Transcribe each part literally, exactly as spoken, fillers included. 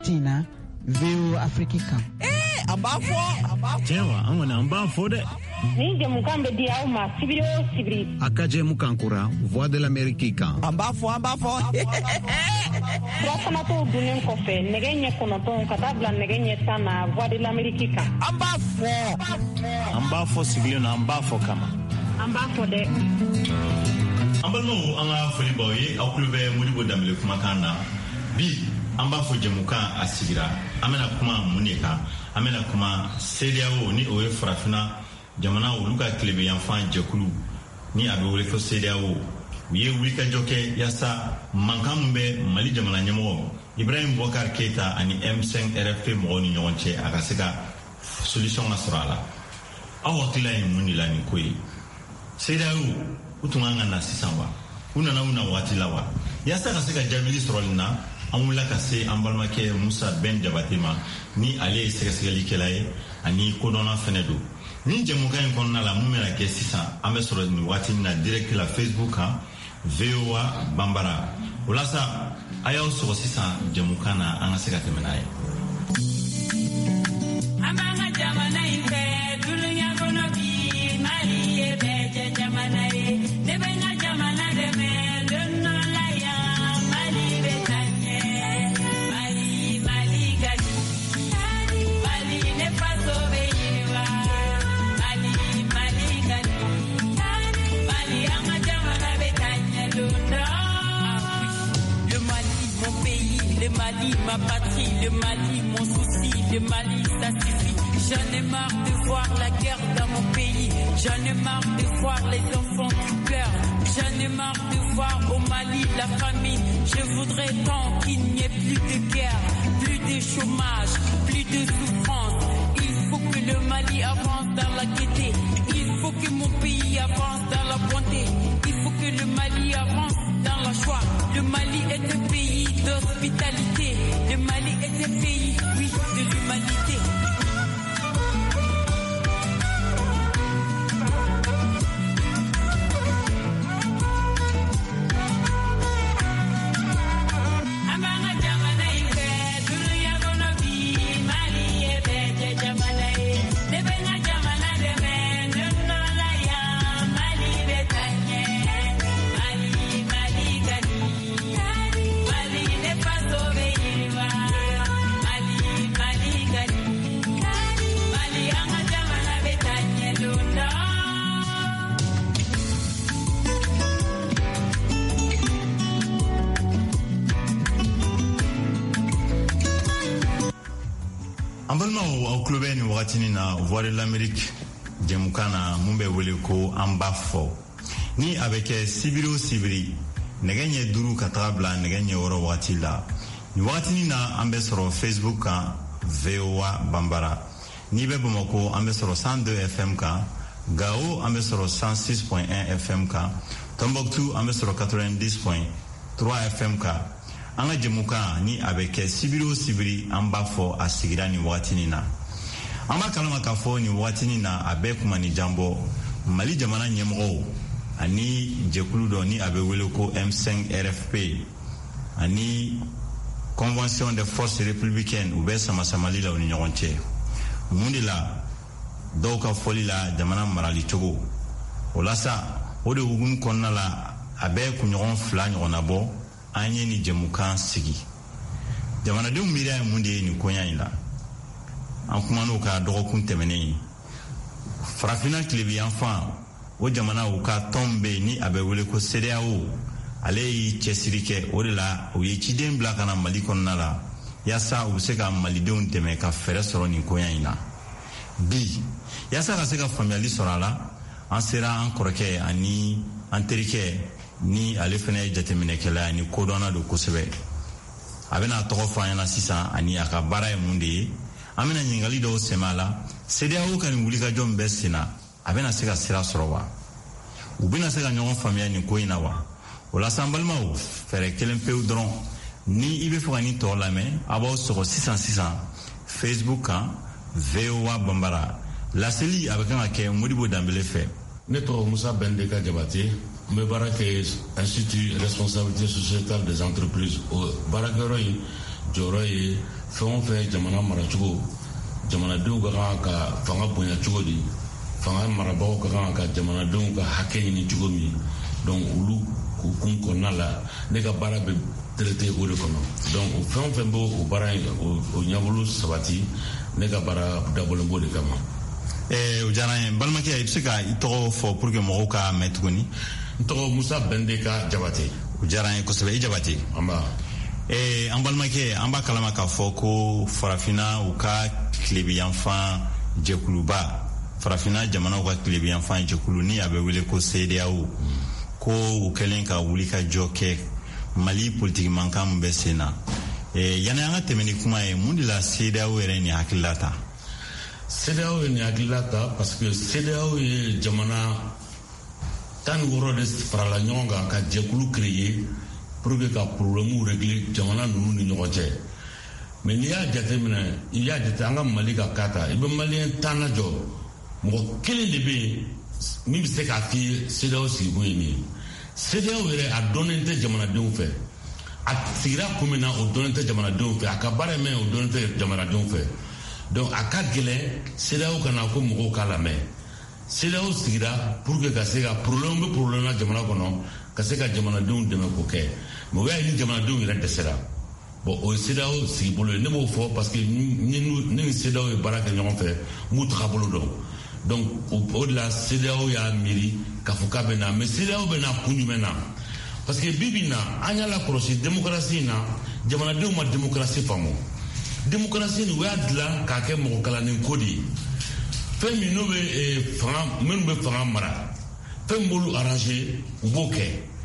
Tina Veo Africa. Eh, abafo, abafo. Chewa, angona ambafo de. Ninge mukambe dia uma sibiri o sibiri. Akaje mukankura, Voix de l'Amérique. Ambafo, ambafo. Rafana to dunen kofe, negenye konoton katabla negenye sana Voix de l'Amérique. Ambafo. Ambafo sibili na ambafo kama. Ambafo de. Ambalo anga foli boye akulube mulibo damile kumakana. Bi ambafo jemuka asigira. Amena kuma muneka. Amena kuma sediawo ni oe frafina. Jamana uluka klebe yanfan jekulu ni abe wole fo sediawo. Uye wulika joke yasa mankambe Mali jamana nyamo Ibrahim Boubacar Keita ani M cinq R F P mo ni nyonche akasika solution asrala. Awatila mundi la ni koyi. Sediawo utunganga na sisanwa. Una na una watila wa. Yasa kasika jamili srolina amula kase ambalmake Musa Ben Jabatema ni ale segasgali kelaye ani kodona fenedo. Ni jamuka en konna la mumela ke sisa ambe soro ni wati na direct la Facebook ha V O A Bambara. Ulasa aya soro sisa jamuka na angaseka temenaye. Amanga jamana ife dulunya kono bi mali e beje jamana e debenya jamana de me donno la ya mali betanye mali mali gadi mali ne paso beyiwa mali mali gadi mali anga jamana betanye donno. Le Mali mon pays, le Mali ma patrie, le Mali mon souci, le Mali ça suffit. J'en ai marre de voir la guerre dans mon pays. J'en ai marre de voir les enfants qui pleurent. J'en ai marre de voir au Mali la famine. Je voudrais tant qu'il n'y ait plus de guerre, plus de chômage, plus de souffrance. Il faut que le Mali avance dans la gaieté. Il faut que mon pays avance dans la bonté. Il faut que le Mali avance dans la joie. Le Mali est un pays d'hospitalité. Le Mali est un pays, oui, de l'humanité. Ni wakati na Voix de l'Amérique jemukana mumbe wele ko ambafo ni abeke sibiro sibiri negenye duru katabla negenye oro watila ni wakati na ambesoro Facebook ka V O A Bambara ni be Bamako ambesoro cent deux F M ka Gao ambesoro cent six point un F M ka Tombouctou ambesoro quatre-vingt-dix point trois F M ka anga jemuka ni abeke sibiro sibiri ambafo asigira ni wakati na Ama kalama kafo ni watini na abe kumani jambo Mali jamana nyemgo ani jekuludo ni abe weleko M cinq R F P ani Convention des forces républicaines ube sama samali la uninyonche mundi la doka foli la jamana marali chogo olasa ode ugun konna la abe kunyon fla nyona bo anye ni jemukan sigi jamana de umira mundi ni konya ila en kumano ka dogokun temene frafina klebi enfant o jamana o ka tombe ni abe wele ko C D A O ale yi chesirike o de la o ye chiden bla kana Mali konna la yasa o se ka malidenw teme ka fere soro ni konya ina bi yasa ka se ka family sorala an sera an koreke ani anterike ni ale fene jatemine kala ni kodona do kosebe abena togo fanya sisa ani aka bara e munde amena nyingali do semala C D A O kan wulika jom besina abena sega sira sorowa ubina sega nyon famia ni koina wa ola sambalma o fere kelen peu dron ni ibe fani to la me abo so six cent six Facebook kan V O A Bambara la seli abeka ke modibo dambele fe neto Musa Bendeka Jabati me barake Institut responsabilité sociétale des entreprises au barakero Joroye fɛn o fɛn jamana maracogo jamanadenw ka kan ka fanga bonya cogo di fanga marabagaw ka kan ka jamanadenw ka hakɛ ɲini cogo min donc olu k'u kɔnɔna la ne ka baara bɛ traité o de kɔnɔ donc o fɛn o fɛn b'o o baara in o ɲɛbolo sabati ne ka baara dabɔlen b'o de kama. ɛɛ o diyara n ye balimakɛ i bɛ se ka i tɔgɔ fɔ pour que mɔgɔw ka mɛn tuguni. n tɔgɔ musa bɛndeka jabate. o diyara n ye kosɛbɛ i jabate. an b'a. ɛɛ an balimakɛ an b'a kalama k'a fɔ ko farafinna u ka tilebiyanfan jɛkuluba farafinna jamanaw ka tilebiyanfan jɛkulu ni a bɛ wele ko C D A O ko u kɛlen ka wuli ka jɔ kɛ mali politiki mankan min bɛ sen na yanni an ka tɛmɛ ni kuma ye mun de la C D A O yɛrɛ nin hakilila ta. C D A O ye nin hakilila ta parce que C D A O ye jamana tan ni wɔɔrɔ de farala ɲɔgɔn kan ka jɛkulu créer pour que ka problème régler jamana ninnu ni ɲɔgɔn cɛ mais n'i y'a jate minɛ i y'a jate an ka mali ka cas ta i bɛ maliyɛn tan lajɔ mɔgɔ kelen de bɛ yen min bɛ se k'a f'i ye C D A O sigikun ye nin ye C D A O yɛrɛ a dɔnnen tɛ jamanadenw fɛ a sigira kun min na o dɔnnen tɛ jamanadenw fɛ a ka baara mɛn o dɔnnen tɛ jamanadenw fɛ donc a ka gɛlɛn C D A O ka na ko mɔgɔw k'a lamɛn C D A O sigira pour que ka se ka problème bɛ problème na jamana kɔnɔ ka se ka jamanadenw dɛmɛ k'o kɛ mais o y'a ye ni jamanadenw yɛrɛ dɛsɛra bon o ye C D A O sigi bolo ye ne b'o fɔ parce que ni ni C D A O ye baara kɛ ɲɔgɔn fɛ n b'u taga bolo dɔn donc o de la C D A O y'a miiri k'a fɔ k'a bɛ na mais C D A O bɛ na kun jumɛn na parce que bi bi in na an y'a lakɔlɔsi démocratie in na jamanadenw ma démocratie faamu démocratie nin o y'a dilan k'a kɛ mɔgɔ kalannen ko de ye fɛn min n'o bɛ fanga minnu bɛ fanga mara fɛn min b'olu arranger u b'o kɛ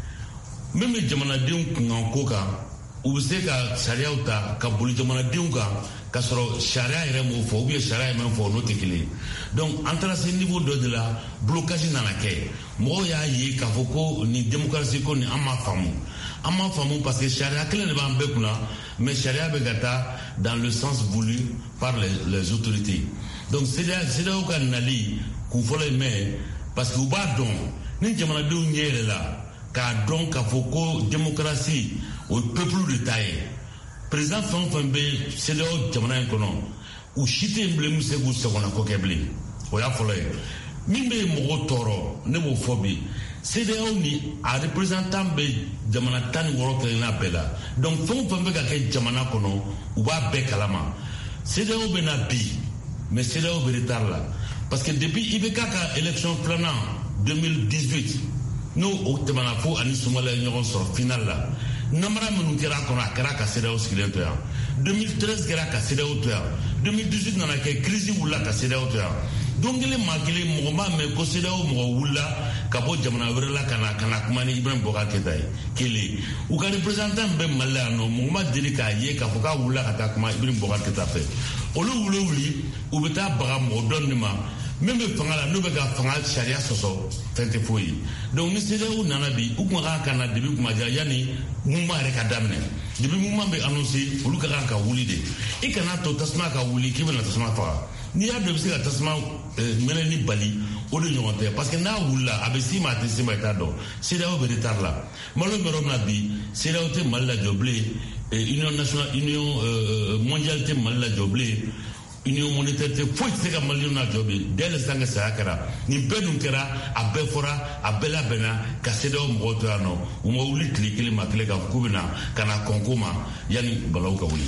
min bɛ jamanadenw kunkan ko kan u bɛ se ka sariyaw ta ka boli jamanadenw kan ka sɔrɔ sariya yɛrɛ m'o fɔ ou bien sariya ye min fɔ n'o tɛ kelen ye donc an taara se niveau dɔ de la blocage nana kɛ mɔgɔw y'a ye k'a fɔ ko nin démocratie ko nin an m'a faamu an m'a faamu parce que sariya kelen de b'an bɛɛ kunna mais sariya bɛ ka taa dans le sens voulu par les, les autorités donc C D A O ka nali kun fɔlɔ ye mɛn parce que u b'a dɔn ni jamanadenw ɲɛ yɛlɛla k'a dɔn k'a fɔ ko démocratie o ye peuple de ta ye président fɛn o fɛn bɛ C D A O jamana in kɔnɔ u si tɛ yen bilen min bɛ se k'u sagona ko kɛ bilen o y'a fɔlɔ ye min bɛ mɔgɔw tɔɔrɔ ne b'o fɔ bi C D A O ni a représentant bɛ jamana tan ni wɔɔrɔ kelenna bɛɛ la donc fɛn o fɛn bɛ ka kɛ jamana kɔnɔ u b'a bɛɛ kalama C D A O bɛ na bi mais C D A O bɛ retard la parce que depuis I B K ka élection filanan deux mille dix-huit n'o o tɛmɛna fo ani Somalia ye ɲɔgɔn sɔrɔ final la namara minnu kɛra a kɔnɔ a kɛra ka C D A O sigilen to yan deux mille treize kɛra ka C D A O to yan deux mille dix-huit nana kɛ crise wulila ka C D A O to yan don kelen maa kelen mɔgɔ m'a mɛn ko C D A O mɔgɔ wulila ka bɔ jamana wɛrɛ la ka na ka na kuma ni Ibrahim Boubacar Keita ye kelen u ka représentant bɛ Mali la yan nɔ mɔgɔ ma deli k'a ye k'a fɔ k'a wulila ka taa kuma Ibrahim Boubacar Keita fɛ olu wuli wuli u bɛ taa baga mɔgɔ dɔn de ma min bɛ fanga la n'o bɛ ka fanga sariya sɔsɔ fɛn tɛ foyi ye donc ni C D A O nana bi u kun ka kan ka na depuis kuma jan yanni mouvement yɛrɛ ka daminɛ depuis mouvement bɛ annoncé olu ka kan ka wuli de i kana to tasuma ka wuli k'i bɛna tasuma faga n'i y'a dɔn i bɛ se ka tasuma mɛnɛni bali o de ɲɔgɔn tɛ parce que n'a wulila a bɛ s'i ma a tɛ s'i ma i t'a dɔn C D A O bɛ retard la malo bɛ yɔrɔ min na bi C D A O tɛ Mali lajɔ bilen union nationale union mondiale tɛ Mali lajɔ bilen union monétaire tɛ foyi tɛ se ka maliyɛnw lajɔ bi dès l'instant que saya kɛra nin bɛɛ dun kɛra a bɛɛ fɔra a bɛɛ labɛnna ka C D A O mɔgɔw to yan nɔ u ma wuli tile kelen ma tile k'a fɔ k'u bɛ na ka na kɔnko ma yanni balawu ka wuli.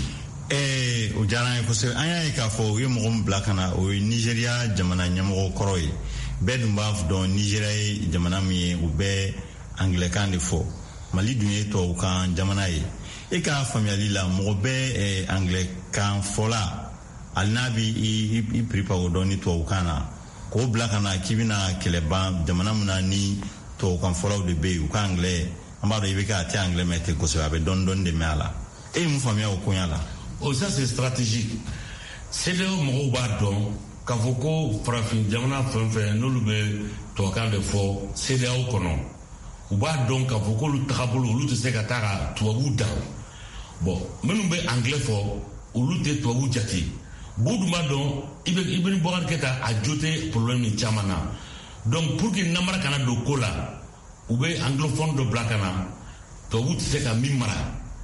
ɛɛ o diyara an ye kosɛbɛ an y'a ye k'a fɔ u ye mɔgɔ min bila ka na o ye Nigéria jamana ɲɛmɔgɔ kɔrɔ ye bɛɛ dun b'a dɔn Nigéria ye jamana min ye u bɛ angilɛkan de fɔ Mali dun ye tubabukan jamana ye e ka faamuyali la mɔgɔ bɛɛ angilɛkan fɔla hali n'a b'i i piripa o dɔn ni tubabukan na k'o bila ka na k'i bɛna kɛlɛ ban jamana min na ni tubabukan fɔlaw de bɛ yen u ka angilɛ an b'a dɔn i bɛ k'a tɛ angilɛ mɛn ten kosɛbɛ a bɛ dɔɔni dɔɔni de mɛn a la e ye mun faamuya o koɲa la. o ça c'est stratégique C D A O mɔgɔw b'a dɔn k'a fɔ ko farafin jamana fɛn fɛn n'olu bɛ tubabukan de fɔ C D A O kɔnɔ u b'a dɔn k'a fɔ k'olu tagabolo olu tɛ se ka taa ka tubabu dan bon minnu bɛ angilɛ fɔ olu tɛ tubabu jate bu dun b'a dɔn Ibrahim Boubacar Keita a jo tɛ problème min caman na donc pour que namara kana don ko la u bɛ anglophone dɔ bila ka na tubabu tɛ se ka min mara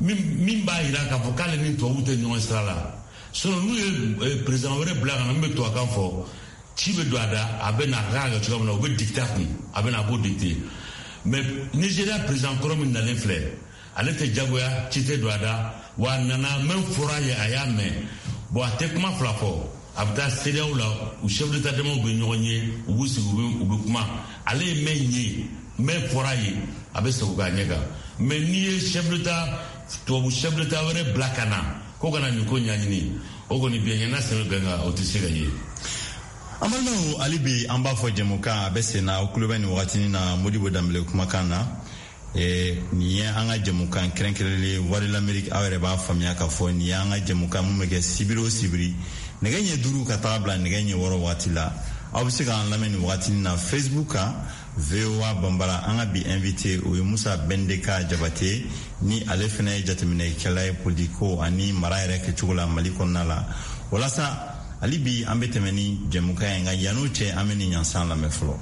min b'a yira k'a fɔ k'ale ni tubabuw tɛ ɲɔgɔn sira la sinon n'u ye président wɛrɛ bila ka na min bɛ to a kan fɔ ci bɛ don a da a bɛ na a kan ka kɛ cogoya min na o bɛ dicter a kun a bɛ na a b'o dicter mais Nigeria président kɔrɔ min nalen filɛ ale tɛ jagoya ci tɛ don a da wa a nana même fɔra a ye a y'a mɛn bon a tɛ kuma fila fɔ a bɛ taa C E D E A O la u chef d'état damaw bɛ ɲɔgɔn ye u b'u sigi u bɛ kuma ale ye mɛn ye mɛn fɔra a ye a bɛ segin k'a ɲɛ kan mais n'i ye chef d'état tubabu chef d'état wɛrɛ bila ka na ko kana nin ko ɲɛɲini o kɔni bɛ yen n'a sɛbɛn bɛn kan o tɛ se ka ye. an balimaw hali bi an b'a fɔ jɛmukan a bɛ sen na o tulo bɛ nin wagatinin na Modibo Dembele kumakan na nin ye an ka jɛmukan kɛrɛnkɛrɛnlen Voix de l'Amérique aw yɛrɛ b'a faamuya k'a fɔ nin ye an ka jɛmukan mun bɛ kɛ sibiri o sibiri nɛgɛ ɲɛ duuru ka taga bila nɛgɛ ɲɛ wɔɔrɔ waati la aw bɛ se k'an lamɛn nin wagatinin na Facebook kan V O A Bambara an ka bi invité o ye Musa Bendeka Jabate ni ale fana ye jateminɛkɛla ye politiko ani mara yɛrɛ kɛcogo la Mali kɔnɔna la walasa hali bi an bɛ tɛmɛ ni jɛmukan ye nka yan'o cɛ an bɛ nin ɲansan lamɛn fɔlɔ.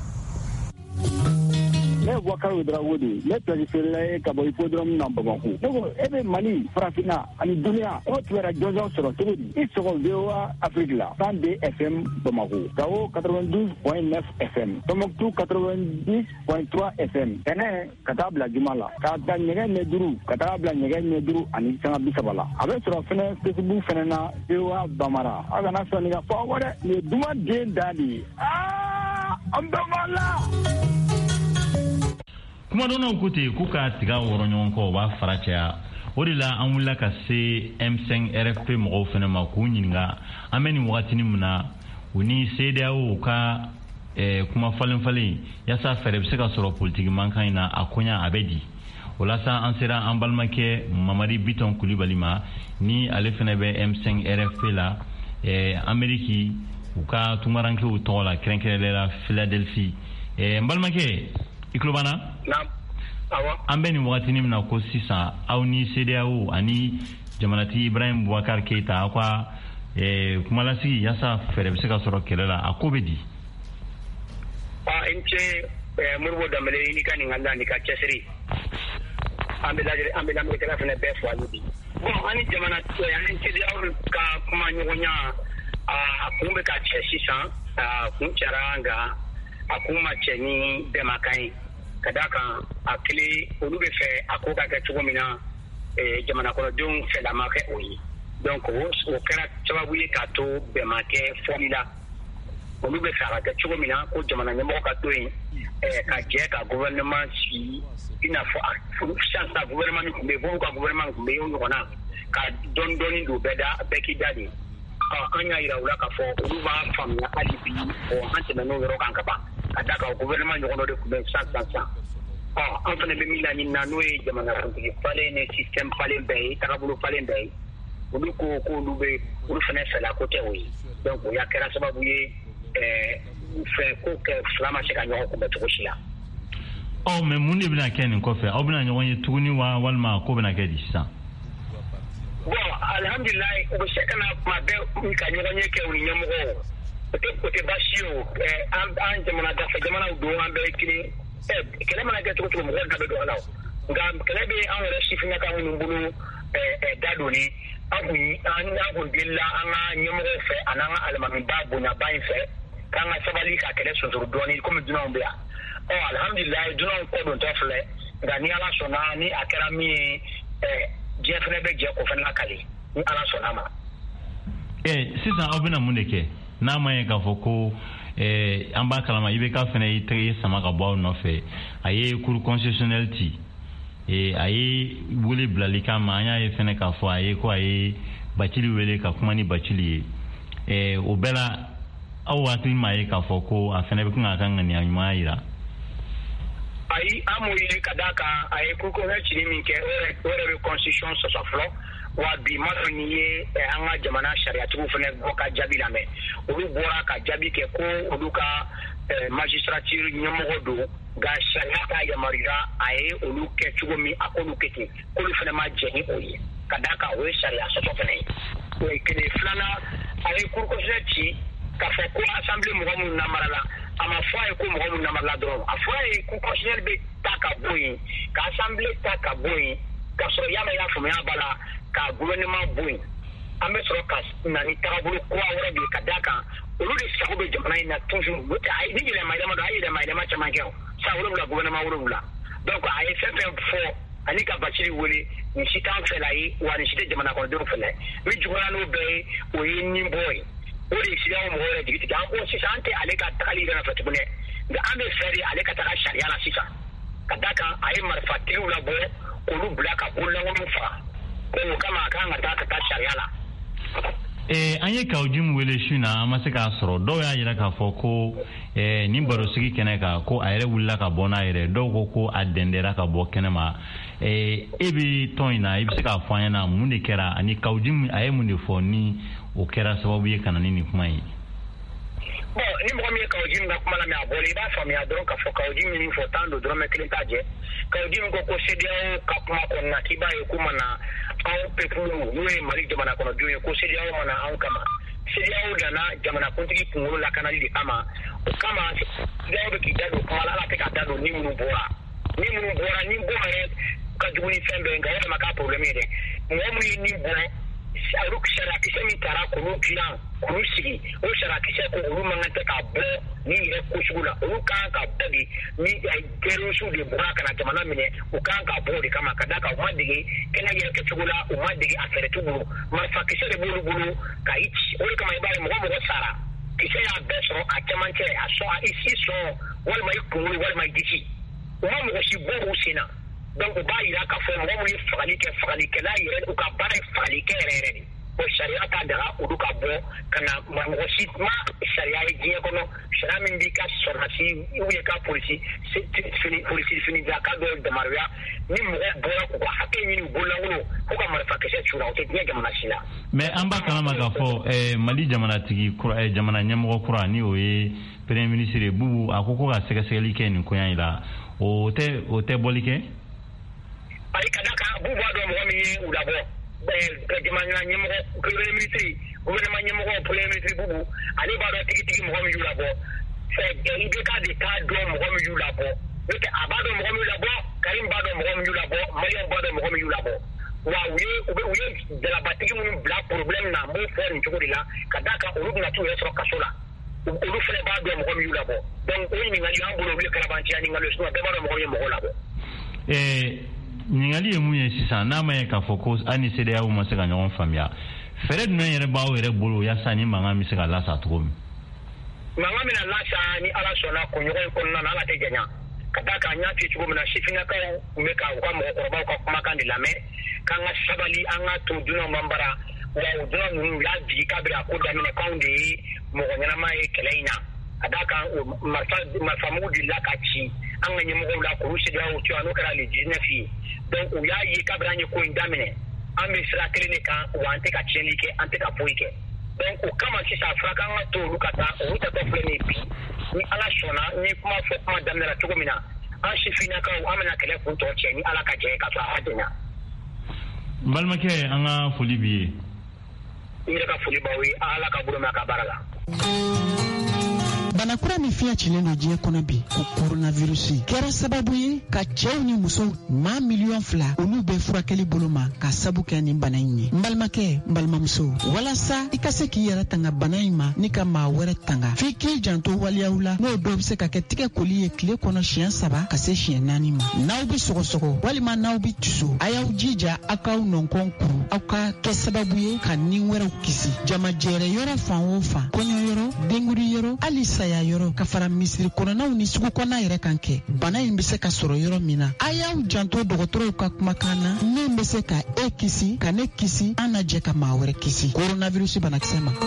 ne Boubacar Ouedraogo de ne planifiera ye ka bɔ hippodrome na Bamako ne ko e bɛ Mali farafinna ani duniya o tugura jɔnjɔn sɔrɔ cogo di i sɔgɔ V O A Afrique la cent deux F M Bamako Gao quatre-vingt-douze point neuf F M Tombouctou quatre-vingt-dix point trois F M Tɛnɛ ka taa bila Juma la ka ta ɲɛgɛn ɲɛ duuru ka taa bila ɲɛgɛn ɲɛ duuru ani sanga bi saba la a bɛ sɔrɔ fɛnɛ Facebook fɛnɛ na V O A Bambara a kana sɔnni ka fɔ aw dɛ nin ye duman den da de ye aa an bɛ ma la. kumadɔnnaw ko ten k'u ka tiga wɔrɔ ɲɔgɔn kɔ o b'a fara caya o de la an wulila ka se M cinq R F P mɔgɔw fana ma k'u ɲininka an bɛ nin wagatinin min na u ni C E D E A O ka kuma falen falen yaasa fɛɛrɛ bɛ se ka sɔrɔ politiki mankan in na a koɲa a bɛ di o la sa an sera an balimakɛ Mamadi Biton Kulibali ma ni ale fana bɛ M cinq R F P la Ameriki u ka tungarankew tɔgɔ la kɛrɛnkɛrɛnnenya la Philadelphie n balimakɛ i tulo b'an na an bɛ nin wagatinin min na ko sisan aw ni C E D E A O ani jamanatigi Ibrahim Boubacar Keita aw ka kumalasigi yaasa fɛɛrɛ bɛ se ka sɔrɔ kɛlɛ la a ko bɛ di. n cɛ Modibo Dembele i ka nin ka da ni ka cɛsiri an bɛ an bɛ lamɛnnikɛla fana bɛɛ fo hali bi bon ani jamana ani C E D E A O ka kuma ɲɔgɔnya a kun bɛ ka cɛ sisan a kun cɛra nka a kun ma cɛ ni bɛnmakan ye ka d'a kan a kelen olu bɛ fɛ a ko ka kɛ cogo min na jamana kɔnɔdenw fɛlama kɛ o ye donc o kɛra sababu ye k'a to bɛnmakɛ fɔli la olu bɛ fɛ a ka kɛ cogo min na ko jamana ɲɛmɔgɔ ka to yen ka jɛ ka gouvernement sigi i n'a fɔ sisan sisan gouvernement min tun bɛ yen fo ka gouvernement tun bɛ yen o ɲɔgɔnna ka dɔɔni dɔɔni don bɛɛ da bɛɛ k'i da de an y'a yira u la k'a fɔ olu b'a faamuya hali bi an tɛmɛn'o yɔrɔ kan ka ban ka d'a kan gouvernement ɲɔgɔn dɔ de tun bɛ sisan sisan sisan an fana bɛ min laɲini na n'o ye jamanakuntigi falen ni système falen bɛɛ ye tagabolo falen bɛɛ ye olu ko k'olu bɛ olu fana fɛla ko tɛ o ye donc o y'a kɛra sababu ye fɛ ko kɛ fila ma se ka ɲɔgɔn kunbɛn cogo si la. ɔ mais mun de bɛna kɛ nin kɔfɛ aw bɛna ɲɔgɔn ye tuguni wa walima ko bɛna kɛ di sisan. bon alhamdulilayi u bɛ se ka na kuma bɛɛ ka ɲɔgɔn ye kɛ u ni ɲɛmɔgɔw o tɛ o tɛ baasi ye o an jamana dafɛ jamanaw don an bɛɛ ye kelen kɛlɛ mana kɛ cogo cogo mɔgɔw da bɛ don a la nka kɛlɛ bɛ an yɛrɛ sifinnaka minnu bolo da donni an kun an kun delila an ka ɲɛmɔgɔw fɛ ani an ka alimamiba bonyaba in fɛ k'an ka sabali ka kɛlɛ sonsoro dɔɔni komi dunanw bɛ yan ɔ alhamdulilayi dunanw kɔ don tɔ filɛ nka ni ala sɔnna ni a kɛra min ye diɲɛ fana bɛ jɛ o fana lakali ni ala sɔnna ma. ɛ sisan aw bɛna mun de kɛ n'a ma ye k'a fɔ ko an b'a kalama I B K fana y'i tɛgɛ sama ka bɔ aw nɔfɛ a ye cour constitutionnelle ci a ye wele bilali kan ma an y'a ye fana k'a fɔ a ye ko a ye Bacili wele ka kuma ni Bacili ye o bɛɛ la aw hakili m'a ye k'a fɔ ko a fana bɛ kan k'a ka ŋaniya ɲuman yira. ayi an m'o ye ka d'a kan a ye cour constitutionnelle cili min kɛ o yɛrɛ bɛ constitution sɔsɔ fɔlɔ wa bi ma dɔn nin ye an ka jamana sariyatigiw fana bɔ ka jaabi lamɛn olu bɔra ka jaabi kɛ ko olu ka magistrature ɲɛmɔgɔ don nka sariya t'a yamaruya a ye olu kɛ cogo min a k'olu kɛ ten k'olu fana ma jɛ ni o ye ka d'a kan o ye sariya sɔsɔ fana ye o ye kelen filanan a ye cour constitutionnelle ci k'a fɔ ko assemblée mɔgɔ minnu namarala a ma fɔ a ye ko mɔgɔ minnu namarala dɔrɔn a fɔ a ye cour constitutionnelle bɛ ta ka bɔ yen ka assemblée ta ka bɔ yen ka sɔrɔ yama y'a faamuya b'a la ka gouvernement bo yen an bɛ sɔrɔ ka na ni taabolo kura wɛrɛ de ye ka d'a kan olu de sago bɛ jamana in na toujours n'o tɛ ni yɛlɛma yɛlɛma don a ye yɛlɛma yɛlɛma caman kɛ o san wolonwula gouvernement wolonwula donc a ye fɛn fɛn fɔ ani ka Bashir wele nin si t'an fɛla ye wa nin si tɛ jamana kɔnɔdenw fɛla ye min juguyara n'o bɛɛ ye o ye nin bɔ ye o de ye C E D E A O mɔgɔw yɛrɛ jigi tigɛ an ko sisan an tɛ ale ka tagali yɛrɛ nɔfɛ tuguni nka an bɛ fɛ de ale ka taga sariya la sisan ka d'a kan a ye marifatigiw labɔ k'olu bila ka bololankolonw faga o kama a kan ka taa ka taa sariya la. Eh, an ye Kawujim wele su na an ma se k'a sɔrɔ dɔw y'a yira k'a fɔ ko eh, nin barosigi kɛnɛ kan ko a yɛrɛ wulila ka bɔ n'a yɛrɛ dɔw ko ko a dɛndɛra ka bɔ kɛnɛ ma eh, e bɛ tɔn in na i bɛ se k'a fɔ an ɲɛna mun de kɛra ani Kawujim a ye mun de fɔ ni o kɛra sababu ye ka na ni nin kuma ye. Bon ni mɔgɔ min ye Kawujim ka kuma lamɛn a bɔra i b'a faamuya dɔrɔn k'a fɔ Kawujim min fɔ tan don dɔrɔmɛ kelen t'a jɛ Kawujim ko ko C E D E A O ka kuma kɔnɔna k'i b'a ye k'u mana anw peuple n'o ye Mali jamana kɔnɔdenw ye ko C E D E A O mana anw kama C E D E A O nana jamanakuntigi kunkolo lakanali de kama o kama C E D E A O bɛ k'i da don kuma la ala tɛ ka da don ni minnu bɔra ni minnu bɔra ni bɔ yɛrɛ ka jugu ni fɛn bɛɛ nka o de ma k'a problème ye dɛ mɔgɔ min ye nin bɔ olu sarakisɛ min taara k'olu dilan k'olu sigi o sarakisɛ ko olu man kan tɛ ka bɔ ni yɛrɛ ko sugu la olu kan ka bɔ de ni terroriste de bɔra ka na jamana minɛ u kan ka bɔ de kama ka d'a kan u ma dege kɛnɛ yɛrɛ kɛcogo la u ma dege a fɛɛrɛ t'u bolo marifakisɛ de b'olu bolo ka i ci o de kama i b'a ye mɔgɔ mɔgɔ sara kisɛ y'a bɛɛ sɔrɔ a cɛmancɛ a sɔn a isi sɔn walima i kunkolo walima i disi u ma mɔgɔ si bɔ u sen na donc u b'a yira k'a fɔ mɔgɔ minnu ye fagali kɛ fagalikɛla yɛrɛ u ka baara ye fagali kɛ yɛrɛ yɛrɛ de o sariya t'a daga olu ka bɔ ka na mɔgɔ si ma sariya ye diɲɛ kɔnɔ sariya min b'i ka sɔrɔdasi ou bien ka polisi fini polisi finida ka dɔ damaruya ni mɔgɔ bɔra k'u ka hakɛ ɲini u bololankolon k'u ka marifakisɛ cura o tɛ diɲɛ jamana si la. mais an b'a kalama k'a fɔ eh, Mali jamanatigi kura eh, jamana ɲɛmɔgɔ kura ni o ye premier ministre Bubu a ko ko ka sɛgɛsɛgɛli kɛ nin koɲa in la o tɛ o tɛ bɔli kɛ. ayi ka d'a kan Bubu b'a dɔn mɔgɔ min ye u labɔ jamana ɲɛmɔgɔ premier ministre gouvernement ɲɛmɔgɔ premier ministre Bubu ale b'a dɔn tigitigi mɔgɔ min y'u labɔ I B K de t'a dɔn mɔgɔ min y'u labɔ n'o tɛ a b'a dɔn mɔgɔ min y'u labɔ Karim b'a dɔn mɔgɔ min y'u labɔ Mariam b'a dɔn mɔgɔ min y'u labɔ wa u ye u bɛ u ye dalabatigi minnu bila problème na n b'o fɔ nin cogo de la ka d'a kan olu bɛna t'u yɛrɛ sɔrɔ kaso la olu fana b'a dɔn mɔgɔ min y'u labɔ donc o ɲininkali an bolo olu ye kalabanciya ɲininkali sinon bɛɛ b'a dɔn mɔgɔ ye mɔgɔ labɔ. ɲininkali ye mun ye sisan n'a ma ye k'a fɔ ko ani C E D E A O ma se ka ɲɔgɔn faamuya fɛɛrɛ jumɛn yɛrɛ b'aw yɛrɛ bolo yaasa ni mankan bɛ se ka lasa cogo min. mankan bɛna lasa ni ala sɔnna kunɲɔgɔn in kɔnɔna na ala tɛ janya ka d'a kan n y'a f'i ye cogo min na sifinnakaw tun bɛ ka u ka mɔgɔkɔrɔbaw ka kumakan de lamɛn k'an ka sabali an ka to dunan man bara wa o dunan ninnu u y'a jigi kabiri a ko daminɛ k'anw de ye mɔgɔ ɲɛnama ye kɛlɛ in na ka d'a kan marifamugu delila ka ci an ka ɲɛmɔgɔw la k'olu C E D E A O to yan n'o kɛra le dix-neuf ye donc u y'a ye kabiri an ye ko in daminɛ an bɛ sira kelen de kan wa an tɛ ka tiɲɛli kɛ an tɛ ka foyi kɛ donc o kama sisan a fɔra k'an ka to olu ka taa olu tatɔ filɛ nin ye bi ni ala sɔnna n ye kuma fɔ kuma daminɛ la cogo min na an sifinnakaw an bɛna kɛlɛ kun tɔ cɛ ni ala ka jɛ ka sɔrɔ a ma janya. n balimakɛ an ka foli b'i ye. n yɛrɛ ka foli b'aw ye ala ka bolo mɛn a ka baara la. banakura min fiɲɛ cilen don diɲɛ kɔnɔ bi ko coronavirus kɛra sababu ye ka cɛw ni musow maa miliyɔn fila olu bɛ furakɛli bolo ma ka sabu kɛ nin bana in ye. n balimakɛ n balimamuso walasa i ka se k'i yɛrɛ tanga bana in ma ni ka maa wɛrɛ tanga f'i k'i janto waliyaw la n'o dɔw bɛ se ka kɛ tigɛ koli ye tile kɔnɔ siɲɛ saba ka se siɲɛ naani ma. n'aw bɛ sɔgɔsɔgɔ walima n'aw bɛ tusu a y'aw jija aw k'aw nɔnkɔn kuru aw ka kɛ sababu ye ka nin wɛrɛw kisi jamajɛrɛ yɔrɔ fan o fan kɔɲɔ yɔrɔ denguri yɔrɔ hali saya yɔrɔ ka fara misiri kɔnɔnaw ni sugu kɔnɔna yɛrɛ kan kɛ bana in bɛ se ka sɔrɔ yɔrɔ min na a y'aw janto dɔgɔtɔrɔw ka kumakan na min bɛ se ka e kisi ka ne kisi an na jɛ ka maa wɛrɛ kisi coronavirus banakisɛ ma.